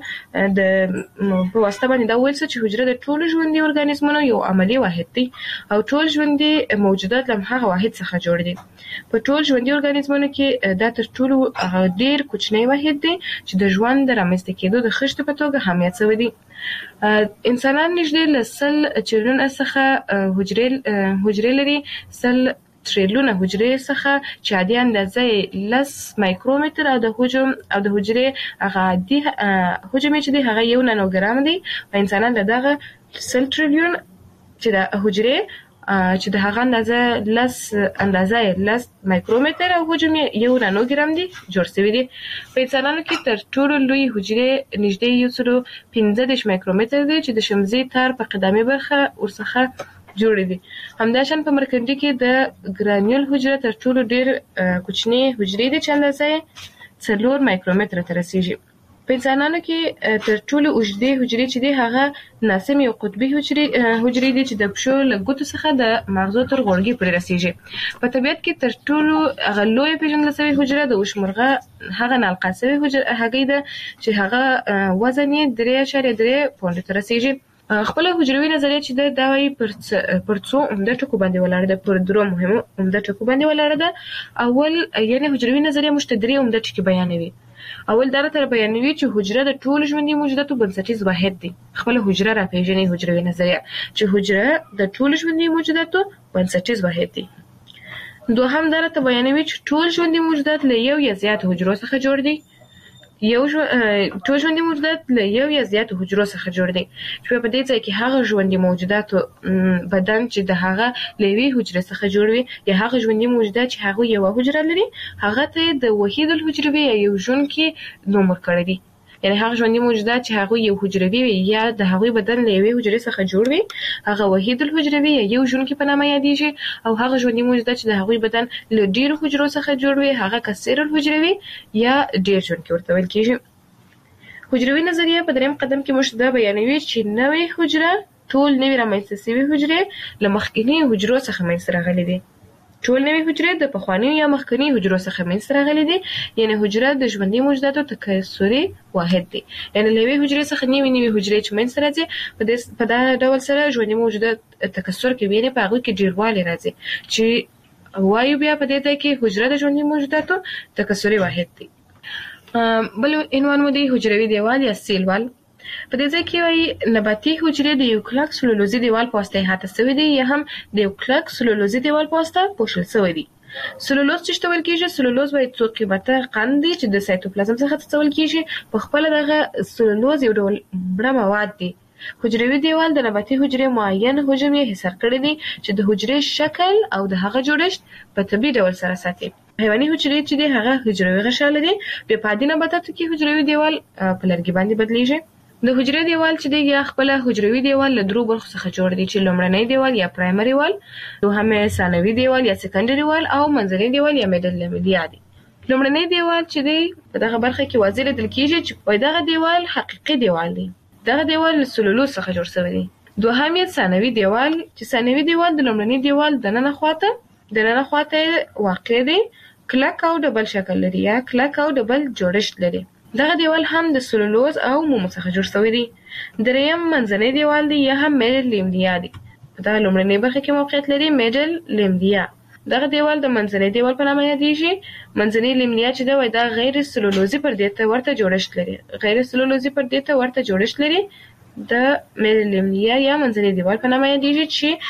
واسطه باندې دا ویل چې حجره د ټولو ژوندي ارګانیزمونو یو عملی واحد دی او ټول ژوندي موجودات له هغه واحد څخه جوړ دي. په ټول ژوندي ارګانیزمونو کې دا تر ټولو ډیر کوچنی واحد دی چې د ژوند د رامنځته کېدو د خښتو په توګه اهمیت شوی دی. انسانان نږدې له 100 چریلیونه څخه حجرې لري. 100 تریلیونه حجرې څخه چې عادي اندازه 10 مایکرومتر او د حجرې هغه عادي حجم چې دی هغه 1 نانوګرام دی. په انسانان دغه 100 تریلیون چې د حجرې چې د هغه اندازه 10 مایکرومتر او حجم 1 نانوګرام دی جوړ شوی دی. په انسانانو کې تر ټولو لوی حجرې نږدې 115 مایکرومتر دی چې د شمزي تار په قدامي برخه ورڅخه جوړ دي. همداشان په مرکندي کې د ګرانیول حجره تر ټولو ډیر کوچنی حجرې دي چې اندازه 4 مایکرومتر ته رسیږي. په انسانانو کې تر ټولو اوږدې حجرې چې دي هغه ناسم یو قطبي حجرې دي چې د پښو له ګوتو څخه د مغزو تر غوړګي پورې رسیږي. په طبیعت کې تر ټولو هغه لویه پیژندل شوې حجره د وشمرغه هغه نالقا شوې هګۍ ده چې هغه وزن یې 3.3 پونډ ته رسیږي. خپل حجروي نظریه چې دا وايي پر څو عمده ټکو باندې ولاړه ده، پر درو مهمو عمده ټکو باندې ولاړه ده. اول یعنی حجروي نظریه موږ ته درې عمده ټکي بیانوي. اول دا تر بیانوي چې حجره د ټولو ژوندي موجوداتو بنسټیز واحد دی. خپل حجره را پیژني حجروي نظریه چې حجره د ټولو ژوندي موجوداتو بنسټیز واحد دی. دوهم دا ته بیانوي چې ټول ژوندي موجودات له یو یا زیات حجرو څخه جوړ دي. ټول ژوندي موجودات له یو یا زیاتو حجرو څخه جوړ دي. چې په دې ځای کې هغه ژوندي موجوداتو بدن چې د هغه له یوې حجرې څخه جوړ وي یا هغه ژوندي موجودات چې هغه یو حجره لري هغه ته د وحید الحجروي یا یو ژوندی نوم ورکړی دی. یعنی هغه ژوندي موجودات چې هغه یو حجروي وي یا د هغه بدن له یوې حجرې څخه جوړ وي هغه وحید الحجروي یا یو ژوندی په نامه یادېږي. او هغه ژوندي موجودات چې د هغه بدن له ډیرو حجرو څخه جوړ وي هغه کثیر الحجروي یا ډیر ژوندی ورته ویل کېږي. حجروي نظریه په دریم قدم کې موږ دا بیانوي چې نوې حجره ټول نوې رامنځته شوي حجرې له مخکینی حجرو څخه منځته راغلي دي. ټول نوې حجرې د پخوانیو یا مخکینی حجرو څخه منځته راغلي دي. یعنی حجره د ژوندي موجوداتو تکثري واحد دی. یعنی له یوې حجرې څخه نوې حجرې چې منځته راځي په دا ډول سره ژوندي موجودات تکثر کوي، یعنی په هغه کې ډیروالی راځي چې وایو بیا په دې ته کې حجره د ژوندي موجوداتو تکثري واحد دی. بل عنوان مو دی حجروي دیوال یا سیل وال. په دې ځای کې وایي نباتي حجرې د یو کلک سلولوزي دیوال په واسطه احاطه شوي دي یا هم د یو کلک سلولوزي دیوال په واسطه پوښل شوي دي. سلولوز چې ویل کېږي، سلولوز وایي څو قیمته قند دي چې د سایتوپلازم څخه څول کېږي. په خپل دغه سلولوز یو ډول مړه مواد دي. حجروي دیوال د نباتي حجرې معین حجم یې حصار کړی دي چې د حجرې شکل او د هغه جوړښت په طبیعي ډول سره ساتي. حیواني حجرې چې دي هغه حجروي غشا لري. بیا په عادي نباتاتو کې حجروي دیوال په لرګي باندې بدلیږي. د حجرې دیوال چې دی یا خپل حجروي دیوال له درو برخو څخه جوړ دی، چې لومړنی دیوال یا پرایمري وال، دوهم ثانوي دیوال یا سکندري وال او منځنی دیوال یا میډل لیملیا دی. لومړنی دیوال چې دی په دغه برخه کې واضح لیدل کېږي چې دغه دیوال حقیقي دیوال دی. دغه دیوال له سلولوز څخه جوړ شوی دی. دوهم ثانوي دیوال چې ثانوي دیوال د لومړني دیوال د ننه خواته واقع دی، کلک او ډبل شکل لري یا کلک او ډبل جوړښت لري. دغه دیوال هم د سلولوز او مومو څخه جوړ شوی دی. دریم منځنی دیوال دی یا هم میډل لیملیا دی. په دغه لومړنۍ برخه کې موقعیت لري میډل لیملیا. دغه دیوال د منځنی دیوال په نامه یادیږي. منځنی لیملیا چې دا وایي دا غیر سلولوزي پردې ته ورته جوړښت لري. غیر سلولوزي پردې ته ورته جوړښت لري. د میډل لیملیا یا منځنی دیوال په نامه یادیږي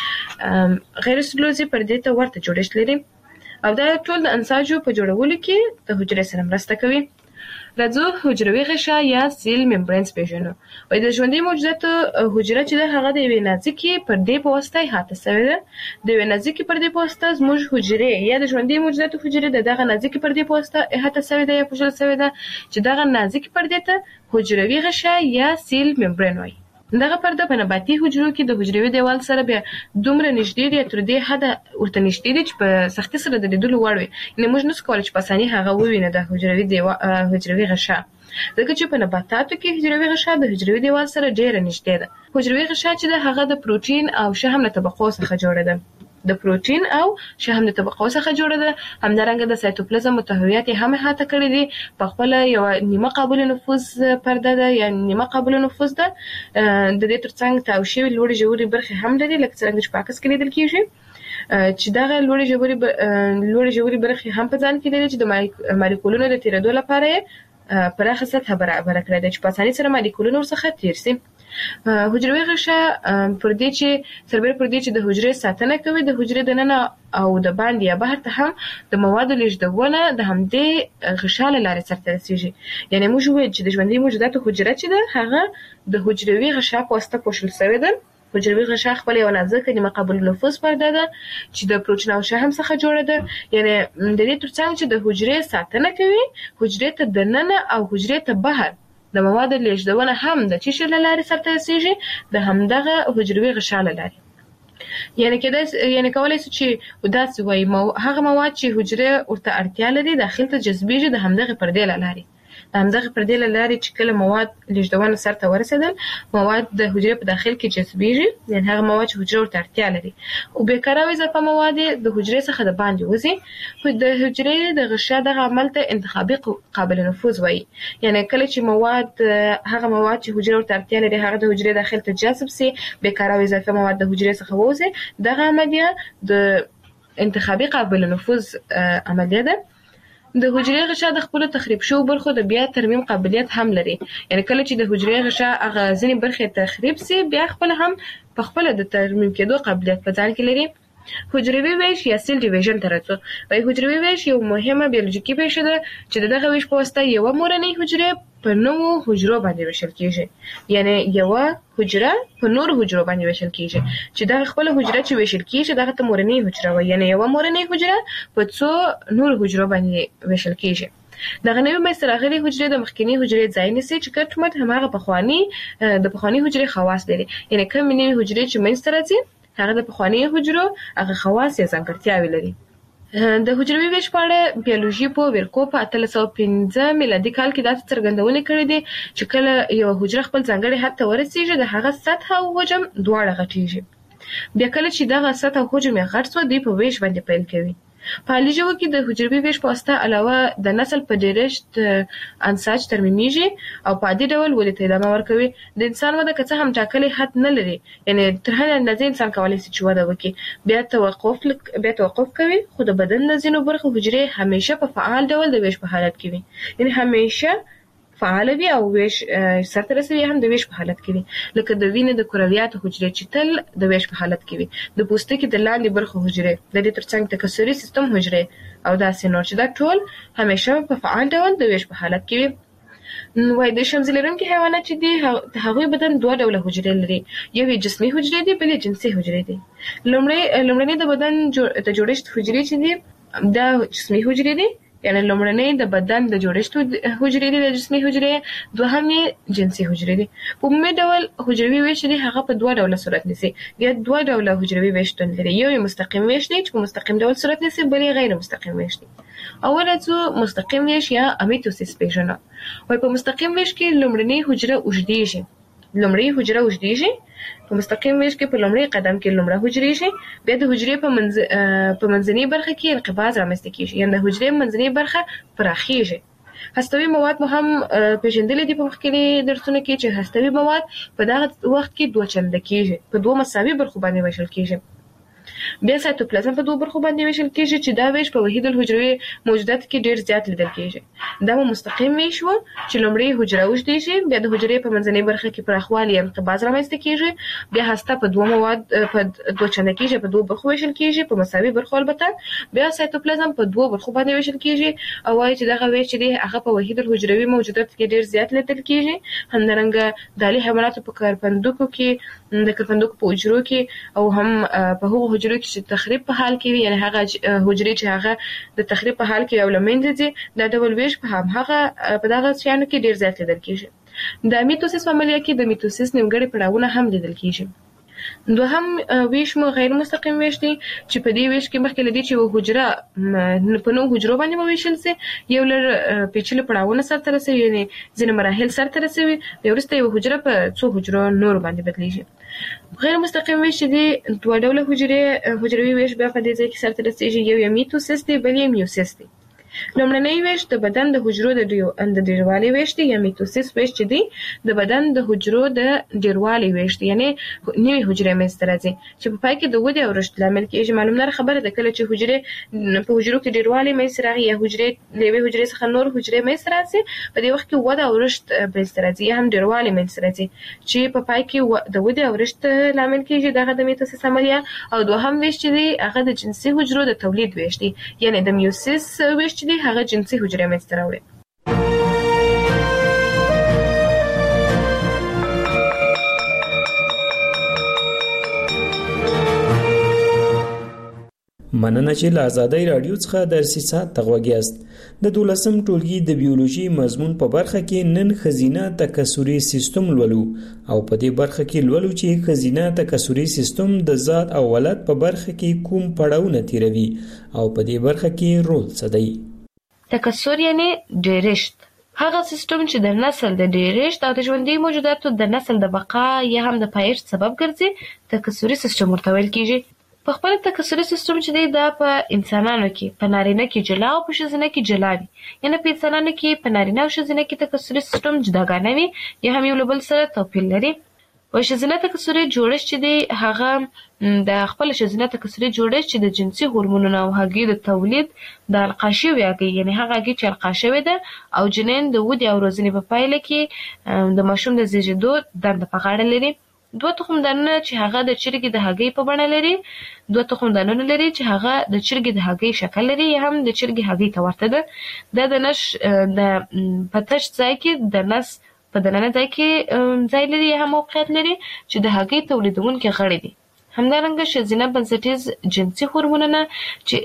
چې غیر سلولوزي پردې ته ورته جوړښت لري او دا ټول د انساجو په جوړولو کې د حجرې سره مرسته کوي. راځو حجروي غشا یا سیل ممبرینز پیژنو. وایي د ژوندي موجوداتو حجره چې ده هغه د یوې نازکې پردې په واسطه احاطه شوې ده. د یوې نازکې پردې په واسطه زموږ حجرې یا د ژوندي موجوداتو حجرې د دغه نازکې پردې په واسطه احاطه شوې ده یا پوښل شوې ده چې دغه نازکې پردې ته حجروي غشا یا سیل ممبرین وایي. دغه پرده په نباتي حجرو کې د حجروي دیوال سره بیا دومره نږدې دی تر دې حده ورته نږدې دی چې په سختۍ سره د لیدلو وړ وي. یعنې موږ نشو کولی چې په اساني هغه ووینو د حجروي غشا، ځکه چې په نباتاتو کې حجروي غشا د حجروي دیوال سره ډېره نږدې ده. حجروي غشا چې ده هغه د پروټین او شحم له طبقو څخه جوړه ده. د پروټین او شحم د طبقو څخه جوړه ده. همدارنګه د سایتوپلازم محتویات هم احاطه کړي دي. په خپل یو نیمه قابل نفوذ پرده ده یا نیمه قابل نفوذ ده. د دې ترڅنګ تاو شوي لوړې ژورې برخې هم لري لکه څرنګه چې په عکس کې لیدل کېږي چې دغه لوړې ژورې برخې هم په ځان کې لري چې د مالیکولونو د تیرېدو لپاره یې پراخه سطحه برابره کړې ده چې په اسانۍ سره مالیکولونه ورڅخه تیر شي. حجروي غشا پردې چې سربېره پردې چې د حجرې ساتنه کوي، د حجرې دننه او د باندې یا بهر ته هم د موادو لیږدونه د همدې غشا له لارې سرته رسیږي. یعنې موږ وویل چې د ژوندي موجوداتو حجره چې ده هغه د حجروي غشا په واسطه پوښل شوې ده. حجروي غشا خپل یو نازکه نیمه قابل نفوذ پرده ده چې د پروټین او شحم څخه جوړه ده. یعنې د دې ترڅنګ چې د حجرې ساتنه کوي، حجرې ته دننه او حجرې ته بهر د موادو لیږدونه هم د څه شي له لارې سرته رسیږي؟ د همدغه حجروي غشا له لارې. یعنې کولی شو چې داسې وایي هغه مواد چې حجرې ورته اړتیا لري داخل ته جذبېږي د همدغې پردې له لارې. د همدغې پردې له لارې چې کله مواد لیږدونه سرته ورسېدل، مواد د حجرې په داخل کې جذبېږي، یعنې هغه مواد چې حجرې ورته اړتیا لري. او بېکاره او اضافه مواد د حجرې څخه د باندې وځي. د حجرې د غشا دغه عمل ته انتخابي قابل نفوذ وایي. یعنې کله چې هغه مواد چې حجرې ورته اړتیا لري هغه د حجرې داخل ته جذب سي، بېکاره او اضافه مواد د حجرې څخه ووځي، دغه عملیه د انتخابي قابل نفوذ عملیه ده. د حجرې غشا د خپل تخریب شو برخو د بیا ترمیم قابلیت هم لري. یعنی کله چې د حجرې غشا هغه ځینې برخې تخریب سي، بیا خپل هم په خپل د ترمیم کېدو قابلیت په ځان کې لري. حجروي ویش یا سیل ډیویژن ته راځو. وایي حجروي ویش یو مهمه بیولوژیکي پیښه ده چې دغه ویش په واسطه یوه مورنۍ حجرې په نوو حجرو باندې ویشل کېږي. یعنی یوه حجره په نورو حجرو باندې ویشل کېږي چې دغه خپله حجره چې ویشل کېږي دغه ته مورنۍ حجره وایي. یعنی یوه مورنۍ حجره په څو نورو حجرو باندې ویشل کېږي. دغه نوې منځته راغلې حجرې د مخکینی حجرې ځای نیسي چې ګډ مټ هماغه د پخواني حجرې خواص لري. یعنی کومې نوې حجرې چې منځته راځي هغه د پخواني حجرو هغه خواص یا ځانګړتیاوې لري. د حجروي ویش په اړه بیولوژي په ورکو په 1815 میلادي کال کې دا څرګندونه کړې دي چې کله یو حجره خپل ځانګړي حد ته ورسیږي د هغه سطح او حجم دواړه غټیږي. بیا کله چې دغه سطح او حجم یې غټ شو دوی په ویش باندې پیل کوي. په حالي ژبه کې د حجروي ویش په واسطه علاوه د نسل په ډیرښت انساج ترمیمیږي او په عادي ډول ولې ته ادامه ورکوي. د انسان وده که څه هم ټاکلي حد نه لري، یعنی تر هغې اندازې انسان کولی شي چې وده وکړي، بیا توقف کوي، خو د بدن د ځینو برخو حجرې همیشه په فعال ډول د ویش په حالت کې وي، یعنی همیشه فعال وي او ویش سرته رسوي هم د ویش په حالت کې وي. لکه د وینې د کرویاتو حجرې چې تل د ویش په حالت کې وي، د پوستکي د لاندې برخو حجرې، د دې ترڅنګ تکثري سیستم حجرې او داسې نور چې دا ټول همیشه په فعال ډول د ویش په حالت کې وي. وای د شمزي لرونکي حیوانات چې دي هغوی بدن دوه ډوله حجرې لري، یو یې جسمي حجرې دي، بل یې جنسي حجرې دي. لومړنۍ د بدن د جوړښت حجرې چې دي دا جسمي حجرې دي، یعنی لومړنۍ د بدن د جوړښت حجرې دي د جسمي حجرې، دوهم یې جنسي حجرې دي. په عمومي ډول حجروي ویش دی هغه په دوه ډوله صورت نیسي. بیا دوه ډوله حجروي ویش شتون لري، یو یې مستقیم ویش دی چې په مستقیم ډول صورت نیسي، بل یې غیر مستقیم ویش دی. اوله څو مستقیم ویش یا امیتوسیس پیژنو. وای په مستقیم ویش کې لومړنۍ حجره اوږدېږي، په مستقیم ویش کې په لومړي قدم کې لومړی حجرې شي، بیا د حجرې په منځنۍ برخه کې انقباض رامنځته کیږي، یعنی د حجرې منځنۍ برخه پراخیږي. هستوي مواد مو هم پیژندلې دي په مخکې درسونو کې چې هستوي مواد په دغه وخت کې دوه چنده کیږي، په دوه مساوي برخو باندې ویشل کیږي. بیا سایتوپلازم په دوه برخو باندې ویشل کیږي چې دا ویش په وحید الحجروي موجوداتو کې ډیر زیات لیدل کیږي. دا مستقیم ویش و چې لومړی حجره اوږدېږي، بیا د حجرې په منځنۍ برخه کې پراخوالی انقباض رامنځته کیږي، بیا هسته په دوه مواد په دوه چنده کیږي، په دوه برخو ویشل کیږي، په مساوي برخو البته. بیا سایتوپلازم په دوه برخو باندې ویشل کیږي او وايي چې دغه ویش دی هغه په وحید الحجروي موجوداتو کې ډیر زیات لیدل کیږي. همدارنګه د الي حیواناتو په کرپندوکو کې، د کرپندوکو په حجرو کې او هم په هغو حجرو کې چې تخریب په حال کې وي، یعنی هغه حجرې چې هغه د تخریب په حال کې او لمنځه ځي، دا ډول ویش په دغه شیانو کې ډیر زیات لیدل کیږي. د میتوسیس عملیه کې د میتوسیس نیمګړي پړاوونه هم لیدل کیږي. دوهم ویش مو غیر مستقیم ویش دی چې په دې ویش کې مخکې لدی چې حجره په نو حجرو باندې ویشل سي، یو لر پیچلي پړاوونه سره رسوي، یعنی ځینې مراحل سره رسوي، بیا وروسته یو حجره په څو حجرو نور باندې بدلیږي. غیر مستقیم ویش دی دوه ډوله حجروي ویش بیا په دې ځای کې سره رسیږي، یو یې میتوسیس دی، بل یې میوسیس دی. لومړنی ویش د بدن د حجرو د ډیروالي ویش دی یا میتوسیس ویش چې دی د بدن د حجرو د ډیروالي ویش دی، یعنی نوې حجرې منځته راځي چې په پای کې د ودې او رشد لامل کېږي. معلومه خبره ده کله چې حجرې په حجرو کې ډیروالي منځته راغي یا حجرې له یوې حجرې څخه نور حجرې منځته راځي، په دې وخت کې وده او رشد منځته راځي یا هم ډیروالي منځته راځي چې په پای کې د ودې او رشد لامل کېږي. دغه د میتوسیس عملیه. او دوهم ویش چې دی هغه د جنسي حجرو د تولید ویش دی، یعنی د میوسیس ویش دی هغه جنسي حجرې منځته راوړي. مننه چې له آزادۍ رادیو څخه درسي ساعت ته غوږ یاست. د 12م ټولګي د بیولوژي مضمون په برخه کې نن خزینه تکثري سیستم لولو او په دې برخه کې لولو چې خزینه تکثري سیستم د ذات او ولادت په برخه کې کوم پړاوونه تیروي او په دې برخه کې رول څه دی. تکثر یعنی ډیرښت، هغه سیستم چې د نسل د ډیرښت او د ژوندۍ موجوداتو د نسل د بقا یا هم د پایښت سبب ګرځي، تکثري سیستم ورته ویل کیږي. په خپل تکثري سیستم چې دی دا په انسانانو کې په نارینه کې جلا او په ښځینه کې جلا وي، یعنی په انسانانو کې په نارینه او ښځینه کې تکثري سیستم جداګانه وي یا هم یو له بل سره توپیر لري. په ښځینه تکثري جوړښت چې دی هغه د خپل ښځینه تکثري جوړښت چې د جنسي هورمونونو او هګۍ د تولید د القا شوې هګۍ، یعنی هغه هګۍ چې القا شوې ده او جنین د ودې او روزنې په پایله کې د ماشوم د زیږېدو دنده په غاړه لري. دوه تخم دانونه چې هغه د چرګې د هګۍ په بڼه لري، دوه تخم دانونه لري چې هغه د چرګې د هګۍ شکل لري یا هم د چرګې هګۍ ته ورته ده. دا د نش د پتش ځای کې د نس په دننه ځای کې ځای لري یا هم موقعیت لري چې د هګۍ تولیدونکي غړي دي. همدارنګه ښځینه بنسټیز جنسي هورمونونه چې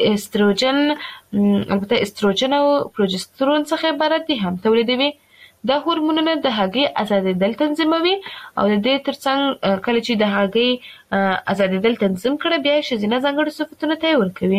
استروجن او پروجسترون څخه عبارت دي هم تولیدوي. دا هورمونونه د هګۍ ازادېدل تنظیموي او د دې ترڅنګ کله چې د هګۍ ازادېدل تنظیم کړي بیا ښځینه ځانګړي صفتونه ته ورکوي.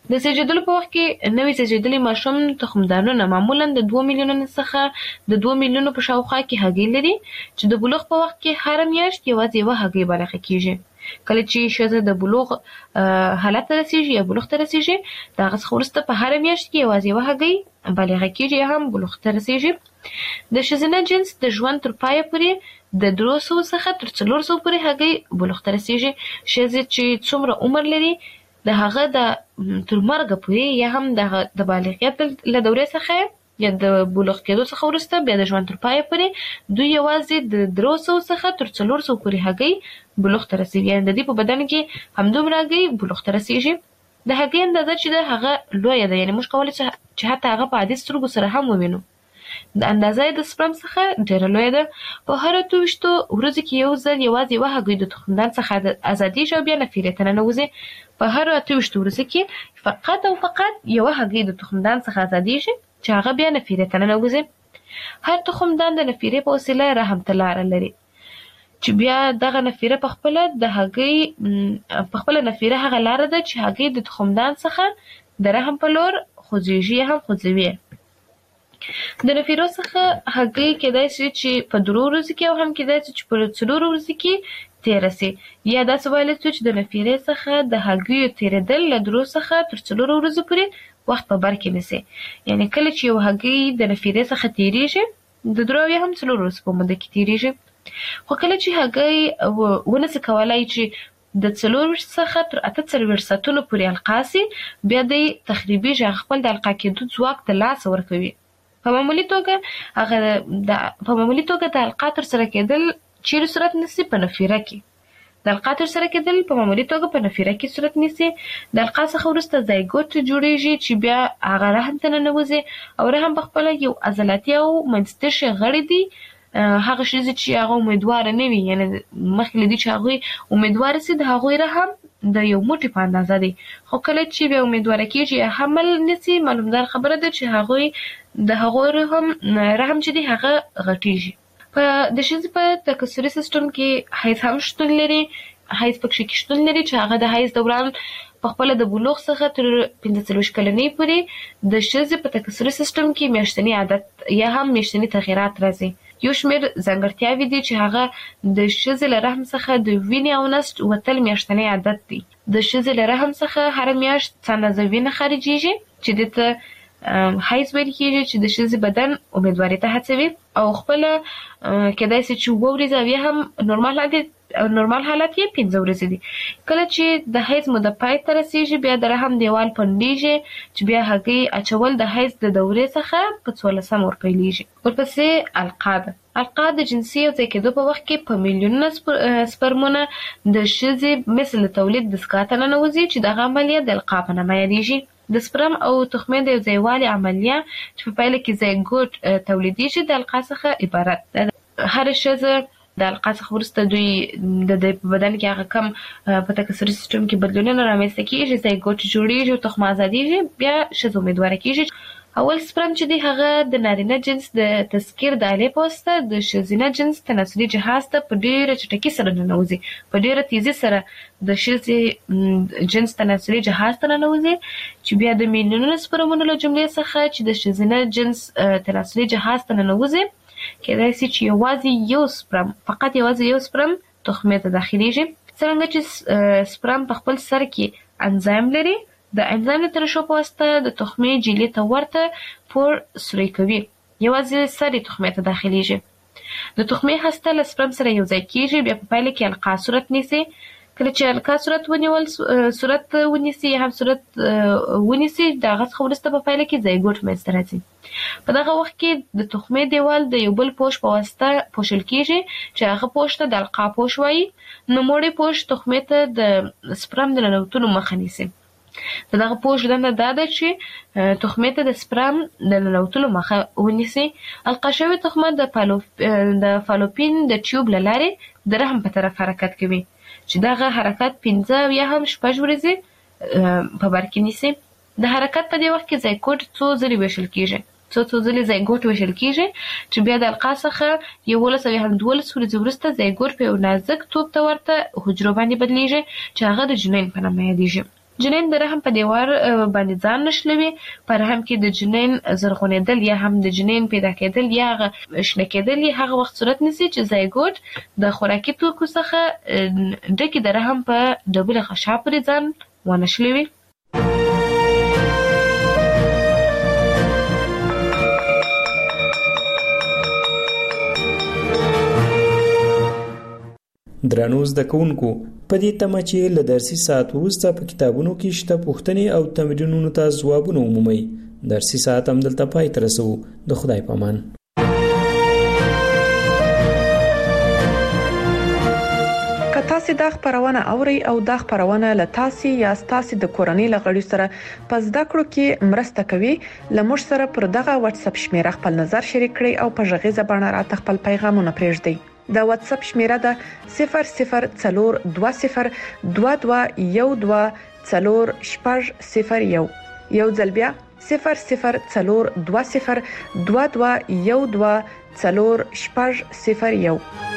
د زیږیدلو په وخت کې نوې زیږیدلي ماشوم تخمدانونه معمولا د 2 میلیونو څخه د 2 میلیونو په شاوخوا کې هګۍ لري چې د بلوغ په وخت کې هر میاشت یوازې یوه هګۍ بالغه کیږي. کله چې ښځه د بلوغ حالت ته رسیږي یا بلوغ ته رسیږي د هغه څخه وروسته په هر میاشت کې یوازې یوه هګۍ بالغه کیږي یا هم بلوغ ته رسیږي. د ښځینه جنس د ژوند تر پایه پورې د 300 څخه تر 400 پورې هګۍ بلوغ ته رسیږي. ښځې چې څومره عمر لري د هغه د تر مرګه پورې یا هم د بالغیت له دورې څخه یا د بلوغ کېدو څخه وروسته بیا د ژوند تر پایه پورې دوی یوازې د 300 څخه تر 400 پورې هګۍ بلوغ ته رسیږي. یعنې د دې په بدن کې همدومره هګۍ بلوغ ته رسیږي. د هګۍ اندازه چې ده هغه لویه ده، یعنې موږ کولی چې حتی هغه په عادي سترګو سره هم ووینو. د اندازه د سپرم څخه ډېره لویه ده. په هر 28 ورځو کې یو ځل یوازې یوه هګۍ د تخمدان څخه ازادیږي او بیا نفیرې ته ننوځي. په هر 28 ورځو کې فقط او فقط یوه هګۍ د تخمدان څخه ازادیږي چې هغه بیا نفیرې ته ننوځي. هر تخمدان د نفیرې په وسیله رحم ته لاره لري چې بیا دغه نفیره په خپله د هګۍ په خپله نفیره هغه لاره ده چې هګۍ د تخمدان څخه د رحم په لور خوځېږي یا هم خوځوي. د نفیرو څخه هګۍ کېدای شي چې په 3 ورځو کې او هم کېدای شي چې په 4 ورځو کې تېره سي. یا داسې ویلی شو چې د نفیرې څخه د هګیو تېرېدل له 3 څخه تر 4 ورځو پورې وخت په بر کې نیسي. یعنې کله چې یو هګۍ د نفیرې څخه تېرېږي د 3 یا هم 4 ورځو په موده کې تېرېږي. خو کله چې هګۍ ونسي کولی چې د 4 څخه تر 48 ساعتونو پورې القا سي، بیا دی تخریبیږي، هغه خپل د القا کېدو ځواک ته لاس ورکوي. په معمولي توګه د القا ترسره کېدل چیرې صورت نیسي؟ په نفیره کې. د القا ترسره کېدل په معمولي توګه په نفیره کې صورت نیسي. د القا څخه وروسته زایګوت جوړیږي چې بیا هغه رحم ته ننوځي او رحم په خپله یو عضلاتي او منځتشي غړي دي. هغه ښځې چې هغه امیدواره نه وي، یعنې مخکې له دې چې هغوی امیدواره سي، د هغوی رحم د یو موټي په اندازه دی. خو کله چې بیا امیدواره کېږي یا حمل نیسي، معلومدار خبره ده چې د هغوی رحم چې دی هغه غټیږي. د ښځې په تکثري سیستم کې حیض هم شتون لري. حیض پکې شتون لري چې هغه د حیض دوران په خپله د بلوغ څخه تر 45 کلنۍ پورې د ښځې په تکثري سیستم کې میاشتني عادت یا هم میاشتني تغیرات راځي. یو شمېر ځانګړتیاوې دي چې هغه د ښځې له رحم څخه د وینې او نسج وتل میاشتنی عادت دی. د ښځې له رحم څخه هره میاشت څه اندازه وینه خارجېږي چې دې ته حیض ویل کېږي، چې د ښځې بدن امیدوارۍ ته هڅوي او خپله کېدای شي چې 2 ورځې او یا هم نورمال حالت یې 5 ورځې دي. کله چې د حیض موده پای ته رسیږي، بیا د رحم دیوال پنډېږي چې بیا هګۍ اچول د حیض د دورې څخه په 14 ور پیلېږي. ورپسې القا ده. القا د جنسي یوځای کېدو په وخت کې په میلیونونه سپرمونه د ښځې مثل د تولید دستګاه ته ننوځي چې دغه عملیه د القا په نامه یادېږي. د سپرم او تخمې د یوځایوالي عملیه چې په پایله کې زایګوټ تولیدېږي د القا څخه عبارت ده. هره ښځه د القا څخه وروسته دوی د په بدن کې هغه کم په تکثري سیستم کې بدلونونه رامنځته کېږي، زایګوټ جوړېږي او تخمه ازادېږي، بیا ښځه امیدواره کېږي. اول سپرم چې دی هغه د نارینه جنس د تذکیر د آلې په واسطه د ښځینه جنس تناسلي جهاز ته په ډېره چټکۍ سره ننوځي، په ډېره تیزي سره د ښځې جنس تناسلي جهاز ته ننوځي چې بیا د میلیونونو سپرمونو له جملې څخه چې د ښځینه جنس تناسلي جهاز ته ننوځي، کېدای شي چې فقط یوازې یو سپرم تخمې ته داخلېږي. څرنګه چې سپرم په خپل سر کې انزایم لري، د انزایم د ترشح په واسطه د تخمې جیلې ته ورته پور سوری کوي، یوازې سر یې تخمې ته داخلېږي. د تخمې هسته له سپرم سره یوځای کېږي، بیا په پایله کې القا صورت نیسي. کله چې القا صورت ونیسي یا هم صورت ونیسي، د هغه څخه وروسته په پایله کې زایګوټ منځته راځي. په دغه وخت کې د تخمې دیوال د یو بل پوښ په واسطه پوښل کېږي چې هغه پوښ ته د القا پوښ وایي. نوموړی پوښ تخمې ته د سپرم د ننوتلو مخه نیسي. د دغه پوښ دنده دا ده چې تخمې ته د سپرم د ننوتلو مخه ونیسي. القا شوې تخمه د فالوپین د ټیوب له لارې د رحم په طرف حرکت کوي چې دغه حرکت 15 یا هم 6 ورځې په بر کې نیسي. د حرکت په دې وخت کې زایګوټ څو ځلې ویشل کېږي چې بیا د القا څخه 11 یا هم 12 ورځې وروسته زایګوټ په یو نازک توپ ته ورته حجرو باندې بدلیږي چې هغه د جنین په نامه یادېږي. جنین د رحم په دیوار باندې ځان نشلوي. په رحم کې د جنین زرغونېدل یا هم د جنین پیدا کېدل یا شنه کېدل هغه وخت صورت نیسي چې زایګوټ د خوراکي توکو څخه ډکې د رحم په ډبله غشا پورې ځان ونشلوي. درنو زده کوونکو په دې تمه چې له درسي ساعت وروسته په کتابونو کې شته پوښتنې او تمرینونو ته ځوابونه ومومئ. درسي ساعت هم دلته پای ته رسوو. د خدای په امان. که تاسو دا خبرونه اوري او دا خبرونه له تاسو یا تاسو د کورنۍ لغړي سره په زده کړو کې مرسته کوي، لمر سره پر دغه واتس اپ شمیره خپل نظر شریک کړئ او په ژغې زبانه راته خپل پیغامونه پرېږدئ. د واتس اپ شمیره ده 004212141401. یو ځل بیا 004212141401.